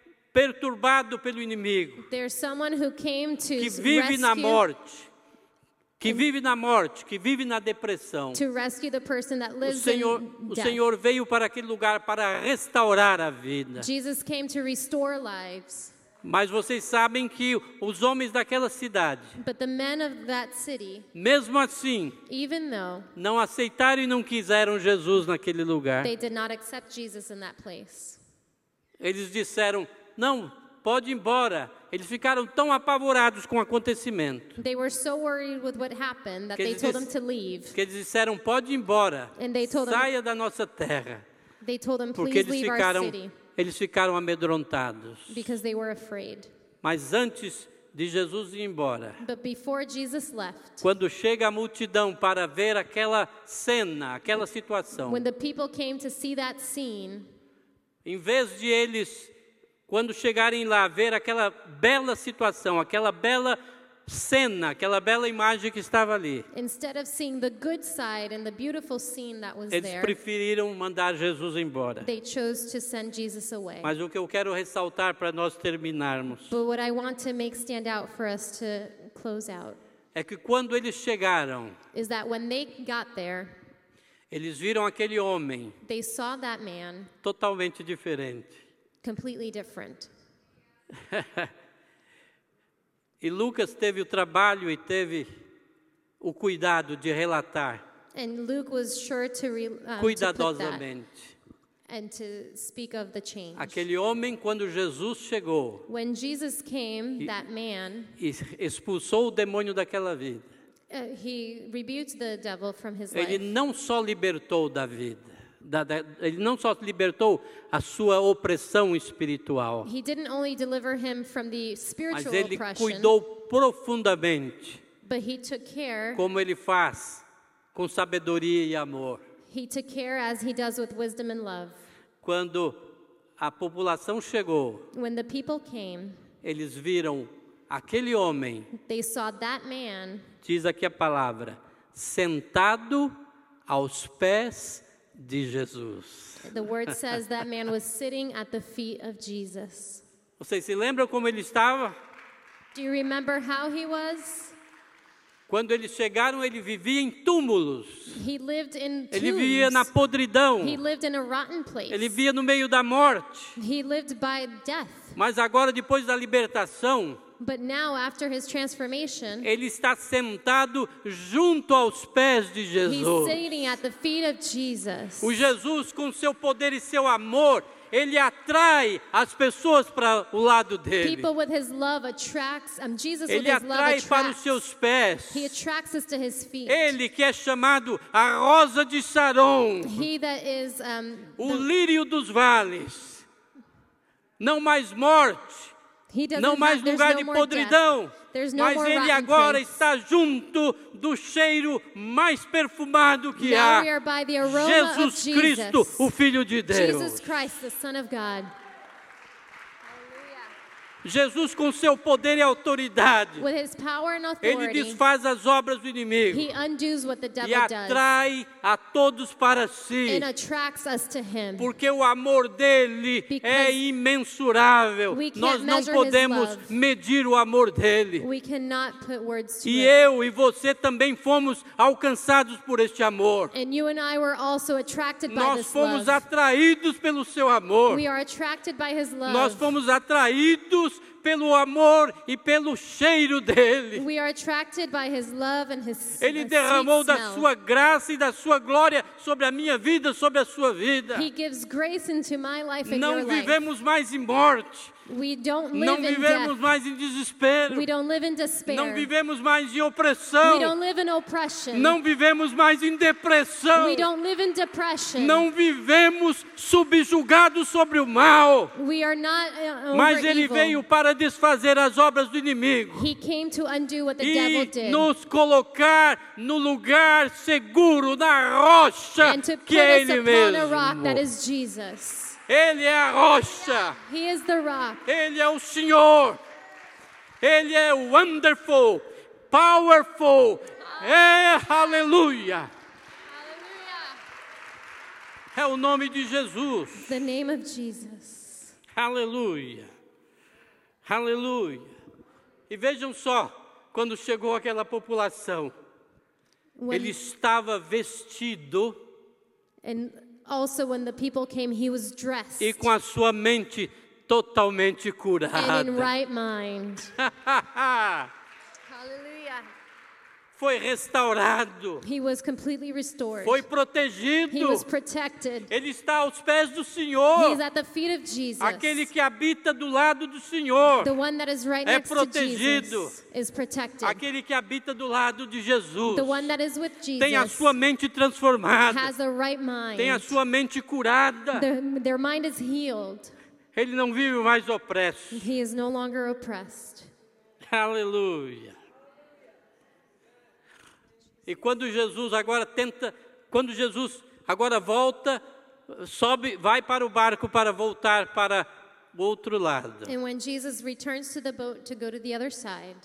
perturbado pelo inimigo, There's someone who came to que vive na rescue, morte, que vive na morte, que vive na depressão. to rescue the person that O lives Senhor, in o death. Senhor veio para aquele lugar para restaurar a vida. Jesus came to restore lives. Mas vocês sabem que os homens daquela cidade, But the men of that city, mesmo assim, even though não aceitaram e não quiseram Jesus naquele lugar. they did not accept Jesus in that place, Eles disseram, não, pode ir embora. Eles ficaram tão apavorados com o acontecimento they were so worried with what happened that Que they eles told dis- him to leave. que eles disseram, pode ir embora, And they told him- saia da nossa terra. They told him, Porque please leave our city, eles ficaram amedrontados. because they were afraid. Mas antes de Jesus ir embora, But before Jesus left, quando chega a multidão para ver aquela cena, aquela situação, when the people came to see that scene, em vez de eles, quando chegarem lá, ver aquela bela situação, aquela bela cena, aquela bela imagem que estava ali, instead of seeing the good side and the beautiful scene that was eles there, preferiram mandar Jesus embora. they chose to send Jesus away. Mas o que eu quero ressaltar para nós terminarmos But what I want to make stand out for us to close out é que quando eles chegaram, is that when they got there, eles viram aquele homem they saw that man totalmente diferente. completely different. E Lucas teve o trabalho e teve o cuidado de relatar And Luke was sure to put that cuidadosamente. and to speak of the change. Aquele homem, quando Jesus chegou When Jesus came, that man, e expulsou o demônio daquela vida, he rebuked the devil from his ele life. não só libertou da vida, ele não só libertou a sua opressão espiritual, He didn't only deliver him from the mas spiritual ele oppression, cuidou profundamente, but he took care. como ele faz, com sabedoria e amor. He took care as he does with wisdom and love. Quando a população chegou, When the people came, eles viram aquele homem, they saw that man diz aqui a palavra, sentado aos pés de Jesus. The word says that man was sitting at the feet of Jesus. Vocês se lembram como ele estava? Do you remember how he was? Quando eles chegaram, ele vivia em túmulos. He lived in Ele vivia na tombs. podridão. He lived in a rotten place. Ele vivia no meio da morte. He lived by death. Mas agora, depois da libertação, But now, after his transformation, ele está sentado junto aos pés de he's Jesus. sitting at the feet of Jesus. O Jesus, com seu poder e seu amor, ele atrai as pessoas para o lado dele. People with his love attracts, Jesus with Ele his love atrai para os attracts. seus pés. He attracts us to his feet. Ele que é chamado a rosa de Saron, He that is o lírio dos vales. Não mais morte, he doesn't não mais have, there's lugar no de more podridão, death. There's no mas more ele rotten agora place. está junto do cheiro mais perfumado que Now há. we are by the aroma Jesus of Cristo, Jesus. o Filho de Deus. Jesus Christ, the Son of God. Jesus, com seu poder e autoridade, With his power and ele authority, desfaz as obras do inimigo he undoes what the e devil does atrai a todos para si. and attracts us to him. Porque o amor dele Because é imensurável. we can't Nós não measure his podemos love. medir o amor dele. We cannot put words to E it. eu e você também fomos alcançados por este amor. And you and I were also attracted by Nós this fomos love. atraídos pelo seu amor. We are attracted by his love. Nós fomos atraídos pelo amor e pelo cheiro dele. We are attracted by his love and his Ele sweet derramou da smell. sua graça e da sua glória sobre a minha vida, sobre a sua vida. He gives grace into my life and Não your life. vivemos mais em morte. We don't Não live in vivemos death. mais em desespero. We don't live in despair. Não vivemos mais em We opressão. don't live in oppression. Não vivemos mais em depressão. We don't live in depression. Não vivemos subjugados sobre o mal. We are not over Mas ele evil. veio para desfazer as obras do inimigo He came to undo what the devil e did. nos colocar no lugar seguro, na rocha And to put que é us ele upon a rock that mesmo. is Jesus. Ele é a rocha. He is the rock. Ele é o Senhor. Ele é wonderful, powerful. É aleluia. É o nome de Jesus. The name of Jesus. Aleluia. Aleluia. E vejam só, quando chegou aquela população, When, ele estava vestido and also when the people came, he was dressed e com a sua mente totalmente and in curada. right mind. Hallelujah. Foi restaurado, He was completely restored. foi He protegido. was protected. Ele está aos pés do He Senhor. is at the feet of Jesus. Aquele que habita do lado do Senhor. The one that is right É next to protegido. Jesus is protected. Aquele que habita do lado de Jesus. The one that is with Tem a Jesus sua mente transformada. has the right mind. Tem a sua mente curada. Their mind is healed. Ele não vive mais opresso. He is no longer oppressed. Aleluia. E quando Jesus agora volta, sobe, vai para o barco para voltar para o outro lado. And when Jesus returns to the boat to go to the other side,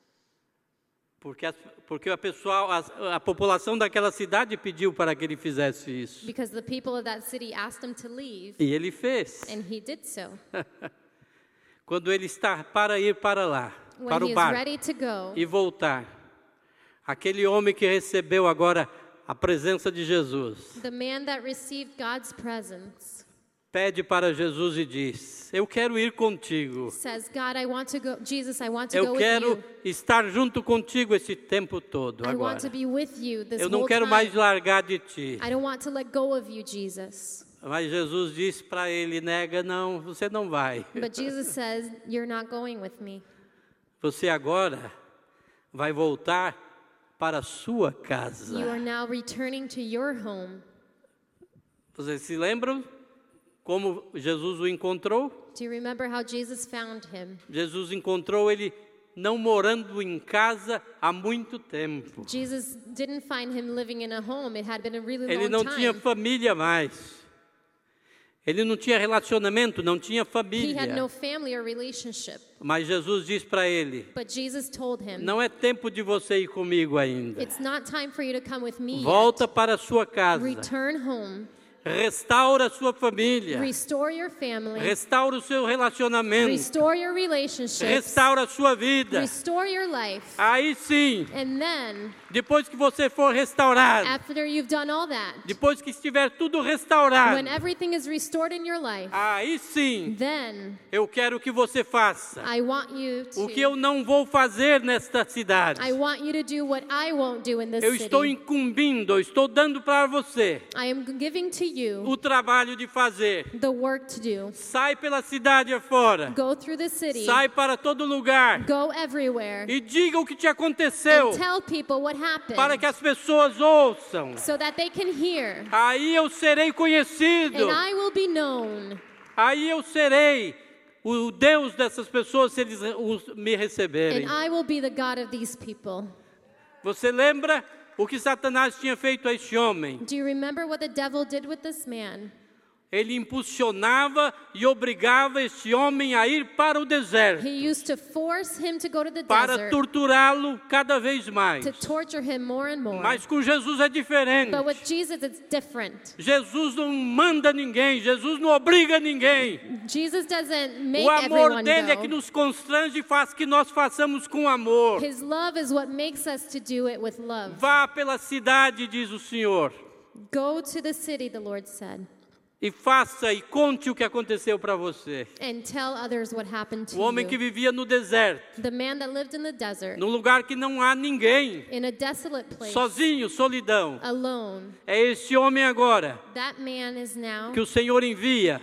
Porque a população daquela cidade pediu para que ele fizesse isso. because the people of that city asked him to leave, E ele fez. and he did so. Quando ele está para ir para lá, When para he o is barco ready to go, e voltar, aquele homem que recebeu agora a presença de Jesus, the man that received God's presence pede para Jesus e diz: eu quero ir contigo. says, God, I want to go. Jesus, I want to Eu go with quero you. estar junto contigo esse tempo todo I agora. want to be with you this Eu não whole quero time. mais largar de ti. I don't want to let go of you, Jesus. Mas Jesus disse para ele: nega, não, você não vai. But Jesus says, you're not going with me. Você agora vai voltar para a sua casa. You are now returning to your home. Vocês se lembram como Jesus o encontrou? Do you remember how Jesus found him? Jesus encontrou ele não morando em casa há muito tempo. Jesus didn't find him living in a home. It had been a really Ele long não tinha time. família mais. Ele não tinha relacionamento, não tinha He família. had no family or relationship. Mas Jesus diz para ele: But Jesus told him, não é tempo de você ir comigo ainda. it's not time for you to come with me Volta yet. para a sua casa. Return home. Restaura a sua família. Restore your family. Restaura o seu relacionamento. Restore your relationships. Restaura a sua vida. Restore your life. Aí sim, And then, depois que você for restaurado, after you've done all that, depois que estiver tudo restaurado, when everything is restored in your life, aí sim, then eu quero que você faça I want you o que eu não vou fazer nesta cidade. I want you to do what I won't do in this Eu estou city. incumbindo, eu estou dando para você I am giving to you o trabalho de fazer. the work to do. Sai pela cidade afora. Go through the city. Sai para todo lugar. Go everywhere. E diga o que te aconteceu, And tell people what happened para que as pessoas ouçam. so that they can hear. Aí eu serei conhecido. And I will be known. Aí eu serei o Deus dessas pessoas se eles me receberem. And I will be the God of these people. Você lembra o que Satanás tinha feito a este homem? Do you remember what the devil did with this man? Ele impulsionava e obrigava este homem a ir para o deserto, He used to force him to go to the para desert torturá-lo cada vez mais. to torture him more and more. Mas com Jesus é diferente. But with Jesus, it's different. Jesus não manda ninguém, Jesus não obriga ninguém. Jesus doesn't make O amor everyone dele é que go. nos constrange e faz que nós façamos com amor. His love is what makes us to do it with love. Vá pela cidade, diz o Senhor, Go to the city, the Lord said, e faça e conte o que aconteceu para você. and tell others what happened to O homem que you. vivia no deserto, The man that lived in the desert, num lugar que não há ninguém, in a desolate place, sozinho, solidão. alone. É esse homem agora That man is now que o Senhor envia,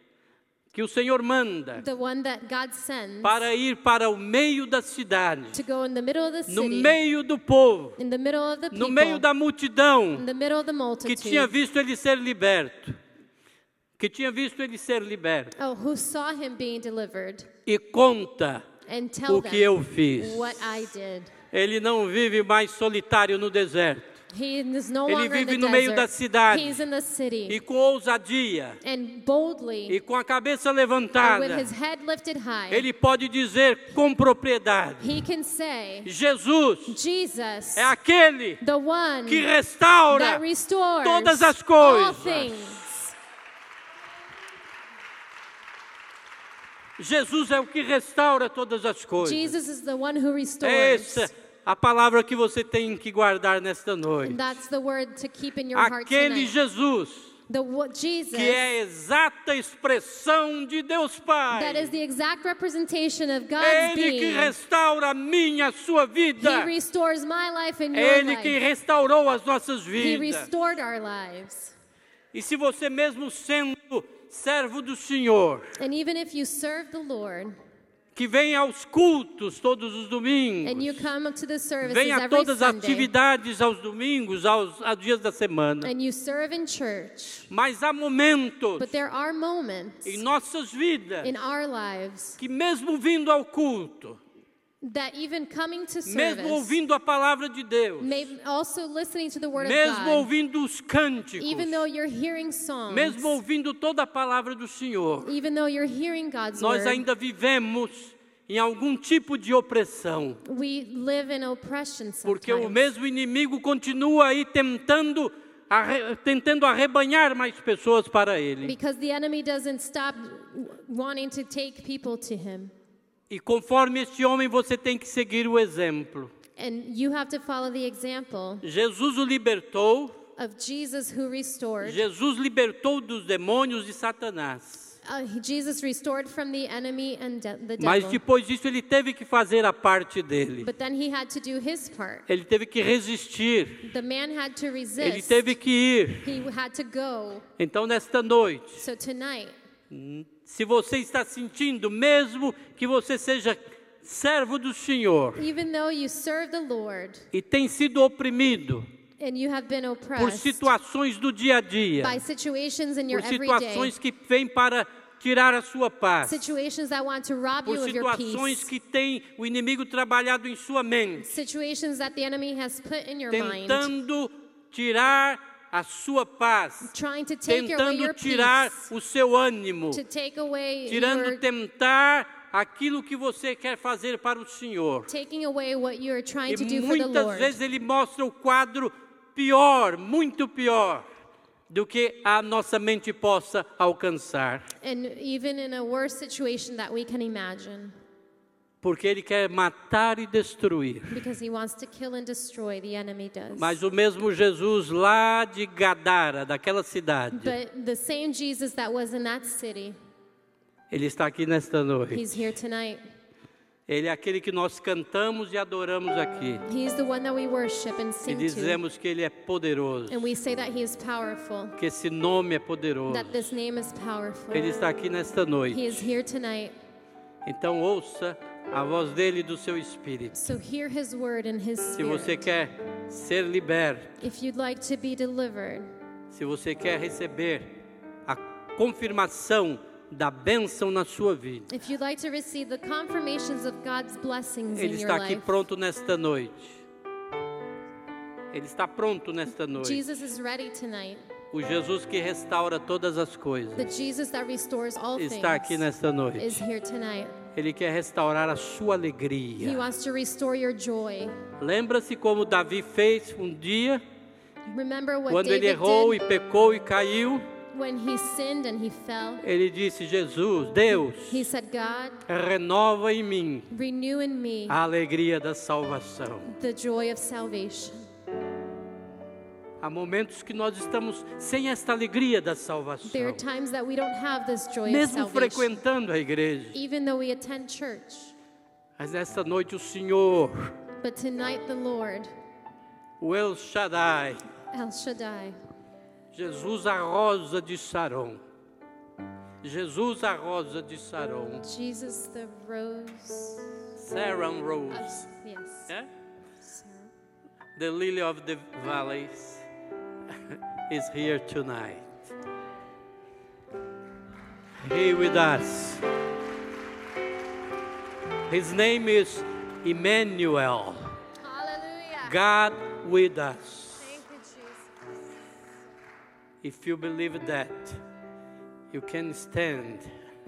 que o Senhor manda the one that God sends para ir para o meio da cidade, to go in the middle of the no city, meio do povo, in the middle of the people, no meio da multidão in the middle of the que multitude. tinha visto ele ser liberto, que tinha visto ele ser liberto, Oh, who saw him being delivered, e conta and tell o que them eu fiz. what I did. Ele não vive mais solitário no deserto, He is no Ele longer in vive the no meio da desert. cidade. He's in the city. e com ousadia, And boldly, e com a cabeça and with levantada, his head lifted high, ele pode dizer com propriedade: he can say, Jesus Jesus, é aquele the one que restaura that restores todas as all coisas. things. Jesus é o que restaura todas as coisas. Jesus is the one who restores. Essa a palavra que você tem que guardar nesta noite. And that's the word to keep in your heart Aquele tonight. Jesus Jesus, que é a exata expressão de Deus Pai. that is the exact representation of God's Ele que being. restaura a minha, a sua He vida. restores my life and your Ele que life. restaurou as nossas He vidas. restored our lives. E se você mesmo sendo servo do Senhor, And even if you serve the Lord que vem aos cultos todos os and you domingos, come to the services vem a every todas as Sunday atividades aos domingos, aos dias da semana, and you serve in church, mas há momentos but there are moments em nossas vidas in our lives que mesmo vindo ao culto, that even coming to mesmo service, ouvindo a palavra de Deus, also listening to the Word of mesmo God, ouvindo os cânticos, even though you're hearing songs, mesmo ouvindo toda a palavra do Senhor, even though you're hearing God's nós Word, ainda vivemos em algum tipo de opressão, we live in oppression porque o sometimes. mesmo inimigo continua aí tentando arrebanhar mais pessoas para ele. Because the enemy doesn't stop wanting to take people to him. E conforme este homem, você tem que seguir o exemplo. And you have to follow the example Jesus o libertou, of Jesus who restored. Jesus libertou dos demônios de Satanás. Jesus restored from the enemy and the Mas devil. depois disso ele teve que fazer a parte dele. But then he had to do his part. Ele teve que resistir. The man had to Ele resist. teve que ir. He had to go. Então nesta noite, So tonight, se você está sentindo, mesmo que você seja servo do Senhor even though you serve the Lord e tem sido oprimido and you have been por oppressed situações do dia a dia, by situations in your por everyday, situações que vêm para tirar a sua paz, situations that want to rob por you of your situações peace, que tem o inimigo trabalhado em sua mente, situations that the enemy has put in your mind, tentando tirar a sua paz, trying to take away tentando your tirar peace, o seu ânimo, to take away tirando tentar aquilo que você quer fazer para o Senhor. taking away what you're trying E to do for the muitas Lord. vezes ele mostra o quadro pior, muito pior. do que a nossa mente possa alcançar. and even in a worse situation that we can imagine, Porque Ele quer matar e destruir. because he wants to kill and destroy, the enemy does. Mas o mesmo Jesus lá de Gadara, daquela cidade, But the same Jesus that was in that city, Ele está aqui nesta noite. he's here tonight. Ele é aquele que nós cantamos e adoramos aqui. He's the one that we worship and E sing to. dizemos que Ele é poderoso, And we say that he is powerful, que esse nome é poderoso. that this name is powerful. Ele está aqui nesta He noite. is here tonight. Então ouça a voz dele e do seu Espírito. So hear his word and his Se você spirit. quer ser liberto, If you'd like to be delivered, se você quer receber a confirmação da bênção na sua vida, if you'd like to receive the confirmations of God's blessings Ele in your está aqui life, pronto nesta noite. Ele está pronto nesta noite. Jesus is ready tonight. O Jesus que restaura todas as coisas The Jesus that restores all está aqui things nesta is noite. here tonight. Ele quer restaurar a sua He alegria. wants to restore your joy. Lembra-se como Davi fez um dia, Remember what quando ele David errou e did pecou e caiu? when he sinned and he fell? Ele disse: Jesus, Deus, He said, God, renova em mim renew in me a alegria da salvação. the joy of salvation. Há momentos que nós estamos sem esta alegria da There salvação, are times that we don't have this joy of mesmo salvation, frequentando a igreja. even though we attend church. Mas nesta noite o Senhor, But tonight the Lord, o El Shaddai, El Shaddai, Jesus a rosa de Saron, Jesus a rosa de Saron, Jesus the rose, Saron Rose, yes, eh? The lily of the valleys, is here tonight. Here with us. His name is Emmanuel, hallelujah. God with us. Thank you, Jesus. If you believe that, you can stand.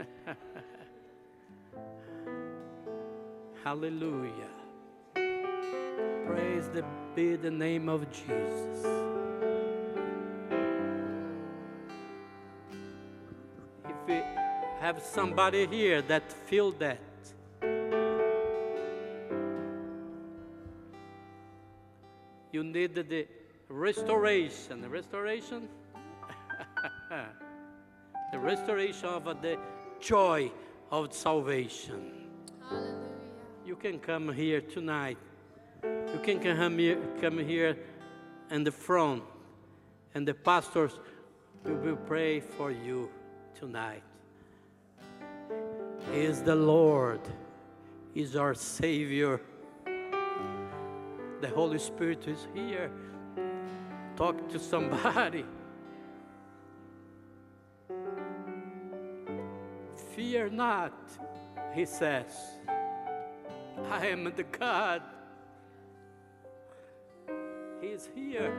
Hallelujah. Praise be the name of Jesus. If we have somebody here that feel that, you need the restoration. The restoration of the joy of salvation. Hallelujah. You can come here tonight. You can come here in the front, and the pastors will pray for you tonight. He is the Lord. He is our Savior. The Holy Spirit is here. Talk to somebody. Fear not, he says. I am the God. He is here.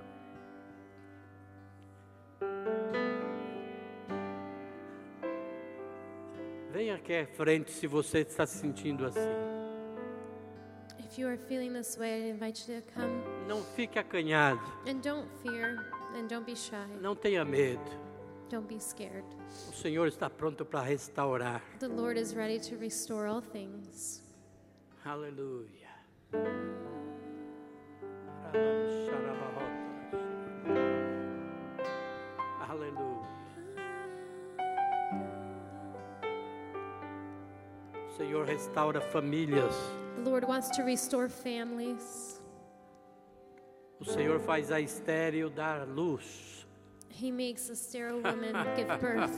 Venha aqui à frente se você está se sentindo assim. If you are feeling this way, I invite you to come Não fique acanhado. and don't fear and don't be shy. Não tenha medo. Don't be scared. O Senhor está pronto para restaurar. The Lord is ready to restore all things. Aleluia. Aleluia. O Senhor restaura famílias. The Lord wants to restore families. O Senhor faz a estéril dar luz. He makes a sterile woman give birth.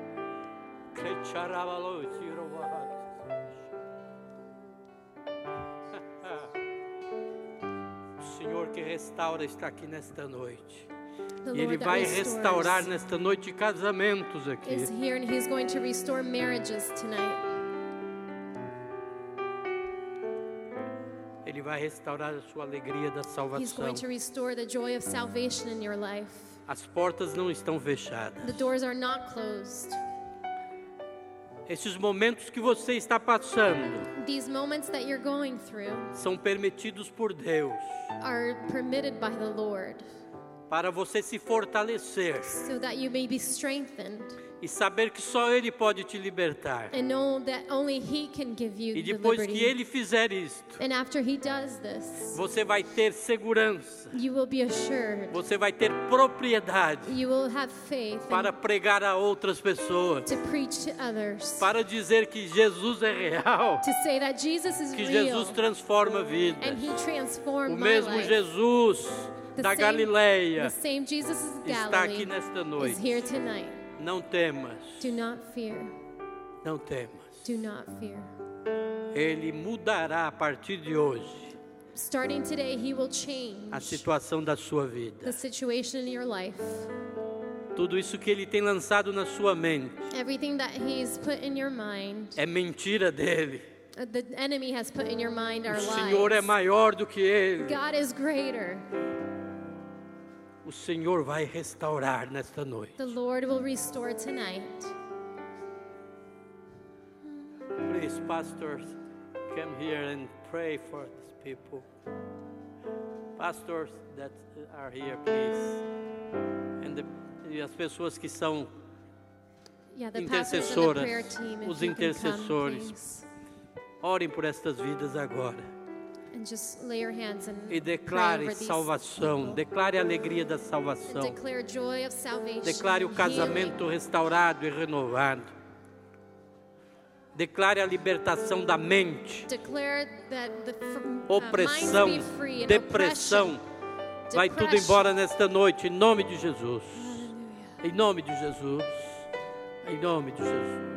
O Senhor que restaura está aqui nesta noite. The E Ele Lord that vai restaurar restores nesta noite casamentos aqui. is here, and He's going to restore marriages tonight. Ele vai restaurar a sua alegria da He's salvação. going to restore the joy of salvation in your life. As portas não estão fechadas. The doors are not closed. Esses momentos que você está passando These moments that you're going through são permitidos por Deus. are permitted by the Lord. para você se fortalecer so that you may be strengthened e saber que só Ele pode te libertar. and know that only He can give you E the depois liberty. que Ele fizer isto, And after He does this, você vai ter segurança, you will be assured. você vai ter propriedade You will have faith para pregar a outras pessoas, to preach to others, para dizer que Jesus é real, to say that Jesus is que real Jesus transforma vidas. and He transformed O my mesmo life. Jesus da Galileia The same Jesus of está aqui Galilee nesta is here noite. tonight. Não temas, Do not fear. não temas. Do not fear. Ele mudará a partir de hoje Starting today, He will change a situação da sua the vida. situation in your life. Tudo isso que Ele tem lançado na sua mente Everything that He's put in your mind, é mentira dele. the enemy has put in your mind, O are Senhor é lies. maior do que ele. God is greater. O Senhor vai restaurar nesta noite. The Lord will restore tonight. Please, pastors, come here and pray for these people. Pastors that are here, please. E as pessoas que são Yeah, the pastors and the intercessoras, prayer team, if os you can come, intercessores. please. Orem por estas vidas agora. And just lay your hands and E pray declare over these salvação. people. Declare a alegria da And salvação. declare joy of salvation. Declare o casamento healing. restaurado e renovado. Declare a libertação da mente. Declare that the Opressão, minds be free and depressão. Vai tudo Depression. embora nesta noite, em nome de Jesus. Hallelujah. Em nome de Jesus. Em nome de Jesus.